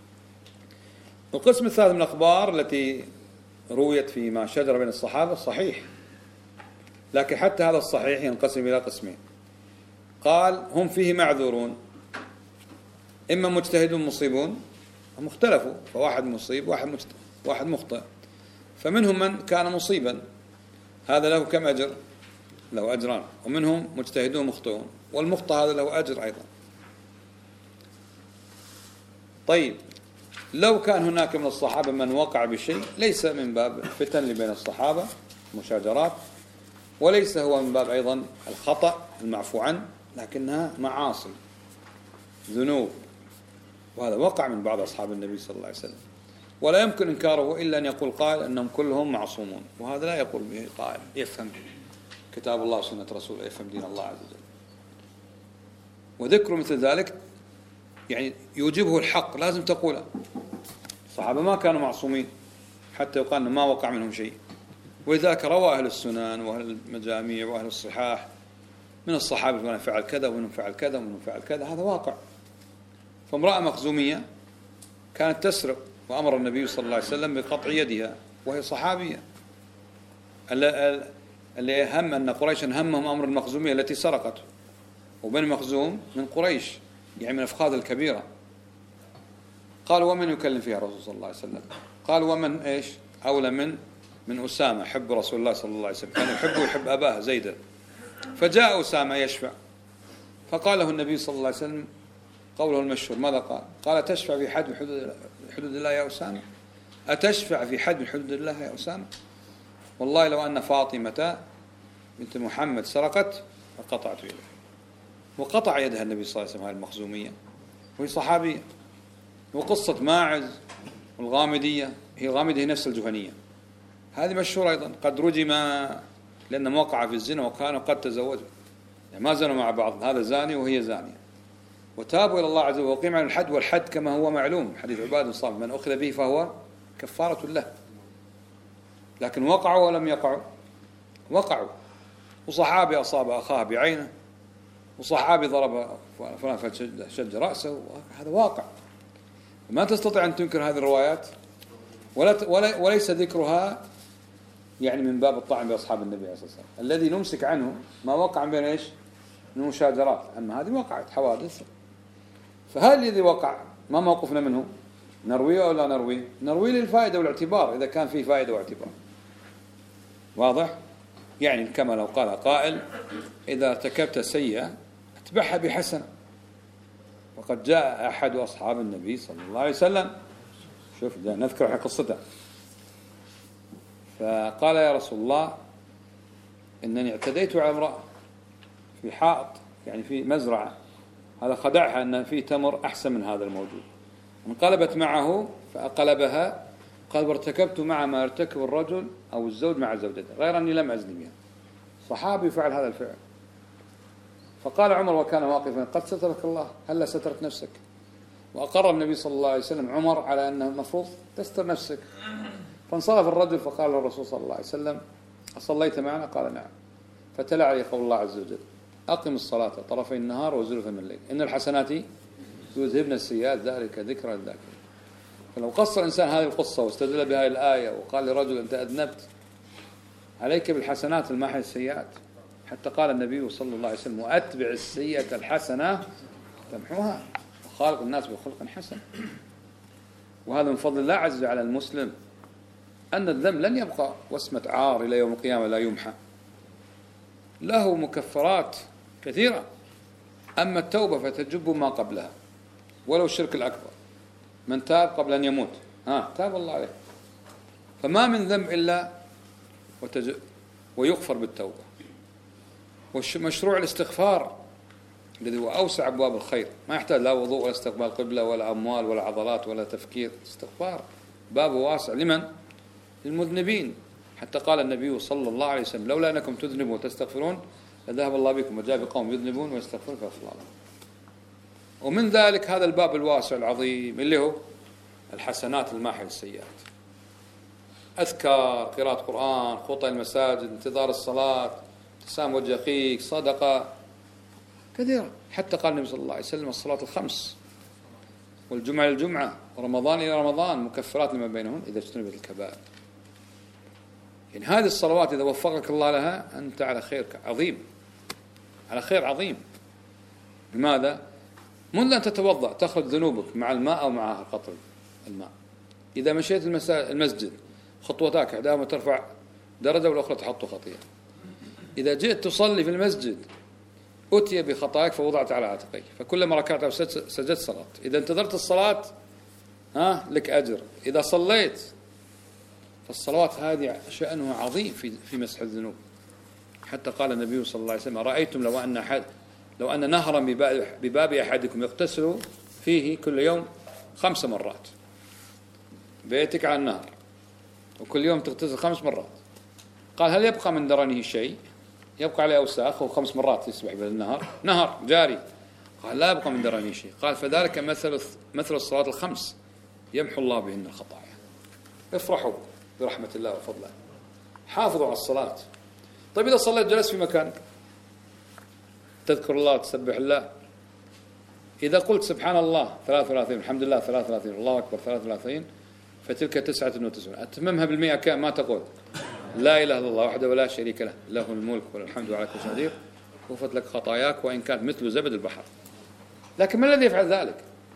القسم الثالث من الأخبار التي رويت فيما شجر بين الصحابة صحيح، لكن حتى هذا الصحيح ينقسم إلى قسمين. قال هم فيه معذورون، إما مجتهدون مصيبون، هم اختلفوا، فواحد مصيب واحد مجتهد واحد مخطئ، فمنهم من كان مصيبا هذا له كم أجر؟ له أجران، ومنهم مجتهدون مخطئون، والمخطئ هذا له أجر أيضا. طيب، لو كان هناك من الصحابة من وقع بشيء ليس من باب الفتن اللي بين الصحابة مشاجرات، وليس هو من باب أيضا الخطأ المعفو عنه، لكنها معاصي ذنوب، وهذا وقع من بعض أصحاب النبي صلى الله عليه وسلم، ولا يمكن إنكاره إلا أن يقول قائل أنهم كلهم معصومون، وهذا لا يقول به قائل يفهم كتاب الله وسنة رسوله، يفهم دين الله عز وجل. وذكر مثل ذلك يعني يوجبه الحق، لازم تقوله. الصحابة ما كانوا معصومين حتى يقال ما وقع منهم شيء، ولذلك روى أهل السنن وأهل المجاميع وأهل الصحاح من الصحابة من فعل كذا ومنهم فعل كذا ومنهم فعل كذا، هذا واقع. فامرأة مخزومية كانت تسرق، وأمر النبي صلى الله عليه وسلم بقطع يدها وهي صحابية، اللي هم أن قريشا همهم أمر المخزومية التي سرقته، وبن مخزوم من قريش يعني من الأفخاذ الكبيرة. قال ومن يكلم فيها الرسول صلى الله عليه وسلم؟ قال ومن إيش أولى من من أسامة حب رسول الله صلى الله عليه وسلم، كان يحب ويحب أباه زيدا. فجاء أسامة يشفع، فقال له النبي صلى الله عليه وسلم قوله المشهور، ماذا قال؟ قال تشفع في حد من حدود حدود الله يا أسامة؟ أتشفع في حد من حدود الله يا أسامة؟ والله لو أن فاطمة بنت محمد سرقت فقطعت يدها. وقطع يدها النبي صلى الله عليه وسلم هذه المخزومية وهي صحابية. وقصة ماعز والغامدية، هي الغامدية هي نفس الجهنية، هذه مشهورة أيضا، قد رجم لأن وقع في الزنا وكانوا قد تزوجوا، يعني ما زنوا مع بعض، هذا زاني وهي زانية، وتابوا إلى الله عز وجل وقيم عن الحد، والحد كما هو معلوم حديث عباد بن صامت من أخذ به فهو كفارة له. لكن وقعوا ولم يقعوا؟ وقعوا. وصحابي أصاب أخاه بعينه، وصحابي ضرب فلان فشج رأسه، هذا واقع. ما تستطيع أن تنكر هذه الروايات، ولا ولا وليس ذكرها يعني من باب الطعن بأصحاب النبي عليه الصلاة والسلام. الذي نمسك عنه ما وقع بين إيش؟ من مشاجرات، أما هذه وقعت حوادث. فهل الذي وقع ما موقفنا منه؟ نرويه أو لا نرويه؟ نرويه للفائدة والاعتبار، إذا كان فيه فائدة واعتبار. واضح؟ يعني كما لو قال قائل إذا ارتكبت سيئة اتبعها بحسنة، وقد جاء أحد أصحاب النبي صلى الله عليه وسلم، شوف نذكر قصته، فقال يا رسول الله إنني اعتديت على امرأة في حائط، يعني في مزرعة، هذا خدعها أن فيه تمر أحسن من هذا الموجود، انقلبت معه فأقلبها، قال وارتكبت مع ما يرتكب الرجل أو الزوج مع زوجته غير أني لم أزني بها. صحابي فعل هذا الفعل، فقال عمر وكان واقفا قد سترك الله، هلا سترت نفسك؟ وأقر النبي صلى الله عليه وسلم عمر على أنه المفروض تستر نفسك. فانصرف الرجل فقال للرسول صلى الله عليه وسلم أصليت معنا؟ قال نعم. فتلا عليه قول الله عز وجل أقم الصلاة طرفي النهار وزلفا من الليل إن الحسنات يذهبن السيئات ذلك ذكرى للذاكرين. فلو قص الإنسان هذه القصة واستدل بهذه الآية وقال لرجل أنت أذنبت عليك بالحسنات الماحية السيئات، حتى قال النبي صلى الله عليه وسلم وأتبع السيئة الحسنة تمحوها وخالق الناس بخلق حسن. وهذا من فضل الله عز وجل على المسلم، أن الذنب لن يبقى وسمة عار إلى يوم القيامة لا يمحى، له مكفرات كثيرة. أما التوبة فتجب ما قبلها ولو الشرك الأكبر، من تاب قبل أن يموت ها تاب الله عليه. فما من ذنب إلا وتج... ويغفر بالتوبة. ومشروع الاستغفار الذي هو أوسع أبواب الخير، ما يحتاج لا وضوء ولا استقبال قبلة ولا أموال ولا عضلات ولا تفكير. استغفار بابه واسع لمن؟ للمذنبين. حتى قال النبي صلى الله عليه وسلم لولا أنكم تذنبون وتستغفرون لذهب الله بكم وجاء بقوم يذنبون ويستغفرون فيغفر الله لهم. ومن ذلك هذا الباب الواسع العظيم اللي هو الحسنات الماحية السيئات، أذكار، قراءة قرآن، خطى المساجد، انتظار الصلاة، ابتسام وجه أخيك، صدقة كثيرة. حتى قال النبي صلى الله عليه وسلم الصلاة الخمس والجمعة للجمعة ورمضان إلى رمضان مكفرات لما بينهن إذا اجتنبت الكبائر. يعني هذه الصلوات إذا وفقك الله لها أنت على خير عظيم، على خير عظيم. لماذا؟ منذ أن تتوضأ تخرج ذنوبك مع الماء أو مع قطر الماء. إذا مشيت المسجد خطوتك إحداهما ترفع درجة والأخرى تحط خطيئة. إذا جئت تصلي في المسجد أتي بخطاك فوضعت على عاتقيك، فكلما ركعت أو سجدت صلاة. إذا انتظرت الصلاة ها لك أجر. إذا صليت فالصلوات هذه شأنها عظيم في في مسح الذنوب. حتى قال النبي صلى الله عليه وسلم رأيتم لو أن أحد لو أن نهرا بباب أحدكم يغتسل فيه كل يوم خمس مرات، بيتك على النهر وكل يوم تغتسل خمس مرات، قال هل يبقى من درنه شيء؟ يبقى عليه أوساخ وخمس مرات يسبح بالنهر، نهر جاري. قال لا يبقى من درنه شيء. قال فذلك مثل مثل الصلوات الخمس يمحو الله بهن الخطايا. افرحوا برحمة الله وفضله، حافظوا على الصلاة. طيب إذا صليت جلس في مكانك تذكر الله تسبح الله، إذا قلت سبحان الله ثلاث وثلاثين الحمد لله ثلاث وثلاثين الله أكبر ثلاث وثلاثين فتلك تسعة وتسعون، أتممها بالمئة كام ما تقول لا إله إلا الله وحده ولا شريك له له الملك والحمد على كل شيء قدير، غفرت لك خطاياك وإن كانت مثل زبد البحر. لكن ما الذي يفعل ذلك؟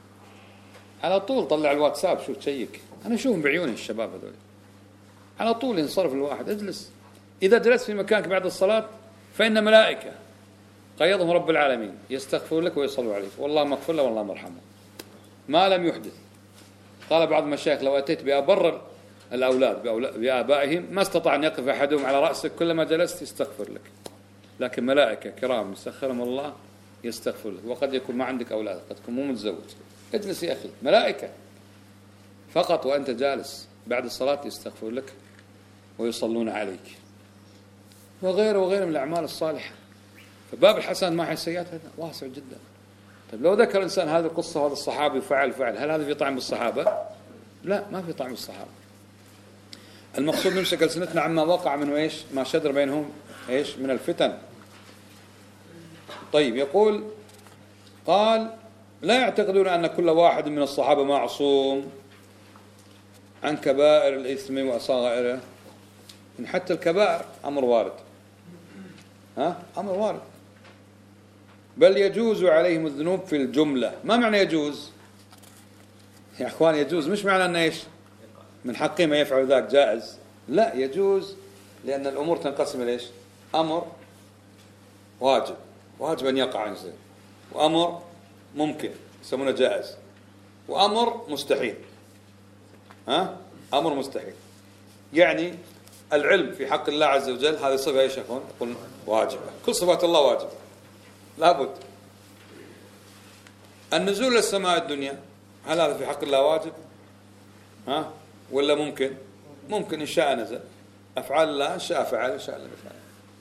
على طول طلع الواتساب شو تشيك. أنا أشوفهم بعيوني الشباب هذول على طول ينصرف الواحد. اجلس. إذا جلست في مكانك بعد الصلاة فإن ملائكة قيضهم رب العالمين يستغفرون لك ويصلوا عليك والله مغفر له والله مرحمه ما لم يحدث. قال بعض المشايخ لو أتيت بأبرر الأولاد بآبائهم ما استطاع أن يقف أحدهم على رأسك كلما جلست يستغفر لك، لكن ملائكة كرام يسخرهم الله يستغفر لك. وقد يكون ما عندك أولاد، قد تكون مو متزوج، اجلس يا أخي، ملائكة فقط وأنت جالس بعد الصلاة يستغفر لك ويصلون عليك، وغيره وغيره من الأعمال الصالحة. فباب الحسنات مع السيئات هذا واسع جدا. طيب لو ذكر إنسان هذه القصة وهذا الصحابي فعل فعل، هل هذا في طعم بالصحابة؟ لا، ما في طعم بالصحابة. المقصود نمسك ألسنتنا عما وقع منه إيش؟ ما شجر بينهم إيش؟ من الفتن. طيب يقول قال لا يعتقدون أن كل واحد من الصحابة معصوم عن كبائر الإثم وصغائره. إن حتى الكبائر أمر وارد، ها أمر وارد، بل يجوز عليهم الذنوب في الجملة. ما معنى يجوز يا أخوان؟ يجوز مش معنى أن إيش من حقهم ما يفعل ذاك جائز، لا، يجوز لأن الأمور تنقسم إلى إيش؟ أمر واجب، واجب أن يقع إنسان، وأمر ممكن يسمونه جائز، وأمر مستحيل. ها أمر مستحيل يعني العلم في حق الله عز وجل هذه صفة ايش يا اخوان؟ يقول واجبة. كل صفات الله واجبة لابد. النزول للسماء الدنيا هل هذا في حق الله واجب؟ ها ولا ممكن؟ ممكن إن شاء نزل. أفعال الله إن شاء فعل إن شاء لم يفعل.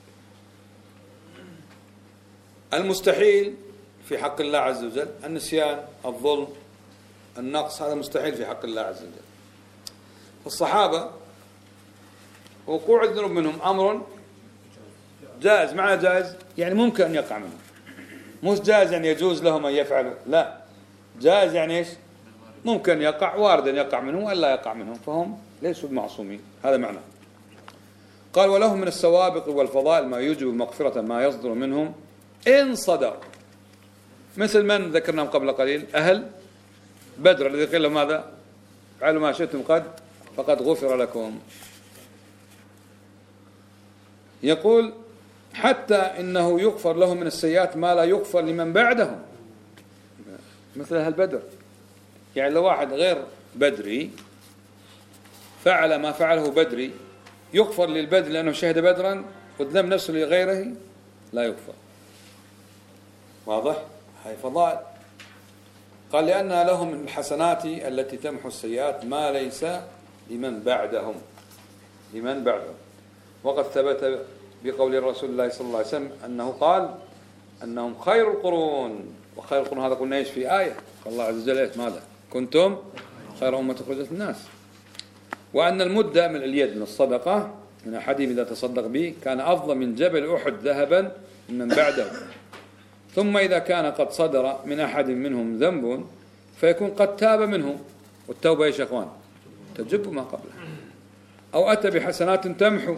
المستحيل في حق الله عز وجل النسيان، الظلم، النقص، هذا مستحيل في حق الله عز وجل. الصحابة وقوع الذنوب منهم أمر جائز. معنى جائز يعني ممكن أن يقع منهم، مش جائز يعني يجوز لهم أن يفعلوا، لا، جائز يعني إيش؟ ممكن يقع، وارد أن يقع منهم وألا يقع منهم، فهم ليسوا بمعصومين. هذا معنى. قال ولهم من السوابق والفضائل ما يوجب مغفرة ما يصدر منهم إن صدر، مثل من ذكرناهم قبل قليل، أهل بدر الذي قيل لهم ماذا؟ فعلوا ما شئتم قد فقد غفر لكم. يقول حتى إنه يغفر لهم من السيئات ما لا يغفر لمن بعدهم، مثل أهل بدر. يعني لو واحد غير بدري فعل ما فعله بدري يغفر للبدر لأنه شهد بدرا، والذنب نفسه لغيره لا يغفر. واضح؟ هاي فضائل. قال لأن لهم من الحسنات التي تمحو السيئات ما ليس لمن بعدهم لمن بعدهم وقد ثبت بقول رسول الله صلى الله عليه وسلم أنه قال أنهم خير القرون. وخير القرون هذا قلنا إيش في آية قال الله عز وجل ماذا؟ كنتم خير أمة أخرجت الناس. وأن المدة من اليد من الصدقة من أحدهم إذا تصدق به كان أفضل من جبل أحد ذهبا من بعده. ثم إذا كان قد صدر من أحد منهم ذنب فيكون قد تاب منه، والتوبة إيش يا أخوان؟ تجب ما قبله، أو أتى بحسنات تمحو،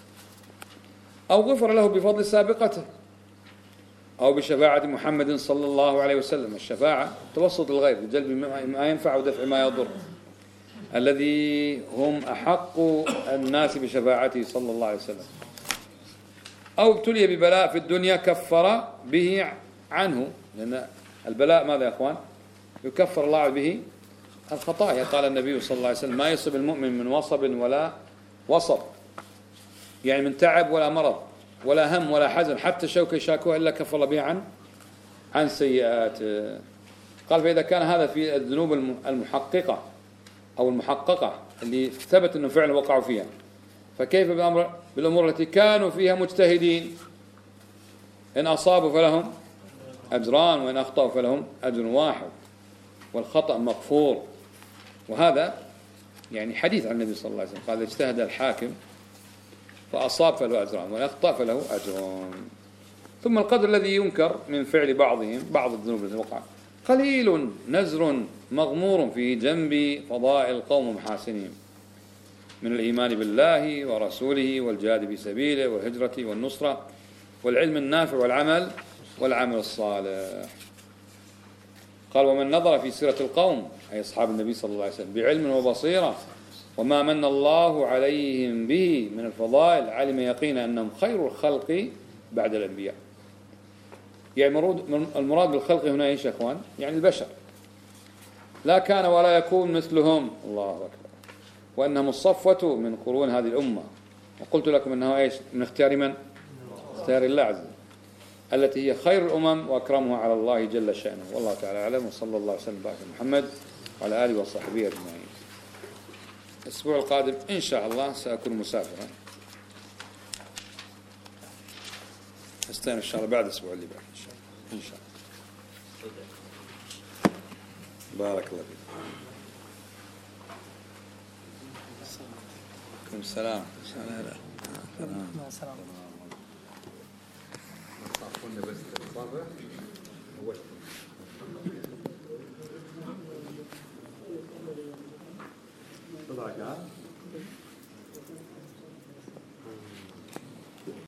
أو غفر له بفضل سابقته، أو بشفاعة محمد صلى الله عليه وسلم. الشفاعة توسط الغير بجلب ما ينفع ودفع ما يضر، الذي هم أحق الناس بشفاعته صلى الله عليه وسلم. أو ابتلي ببلاء في الدنيا كفر به عنه، لأن البلاء ماذا يا أخوان؟ يكفر الله به الخطايا. قال النبي صلى الله عليه وسلم ما يصب المؤمن من وصب ولا وصب، يعني من تعب ولا مرض ولا هم ولا حزن حتى شوكة يشاكوها إلا كفر الله به عن عن سيئات. قال فإذا كان هذا في الذنوب المحققة أو المحققة اللي ثبت أنه فعلا وقعوا فيها، فكيف بالأمر بالأمور التي كانوا فيها مجتهدين؟ إن أصابوا فلهم أجران وإن أخطأوا فلهم أجر واحد، والخطأ مغفور. وهذا يعني حديث عن النبي صلى الله عليه وسلم قال اجتهد الحاكم فأصاب فله أجران وإن أخطأ فله أجران. ثم القدر الذي ينكر من فعل بعضهم بعض الذنوب التي وقع قليل نزر مغمور في جنب فضائل القوم ومحاسنهم من الإيمان بالله ورسوله والجهاد في سبيله والهجرة والنصرة والعلم النافع والعمل والعمل الصالح. قال ومن نظر في سيرة القوم أي أصحاب النبي صلى الله عليه وسلم بعلم وبصيرة وما من الله عليهم به من الفضائل علم يقينا أنهم خير الخلق بعد الأنبياء. يعني المراد بالخلق هنا إيش يا أخوان؟ يعني البشر، لا كان ولا يكون مثلهم. الله أكبر. وأنهم الصفوة من قرون هذه الأمة. وقلت لكم أنه إيش من اختيار من؟ اختيار الله عز وجل، التي هي خير الأمم وأكرمها على الله جل شأنه. والله تعالى أعلم، وصلى الله وسلم على محمد وعلى آله وصحبه أجمعين. الأسبوع القادم إن شاء الله سأكون مسافرا، استنى إن شاء الله بعد الأسبوع اللي بعد إن شاء الله. إن شاء الله. بارك الله فيك. عليكم السلام. السلام. السلام.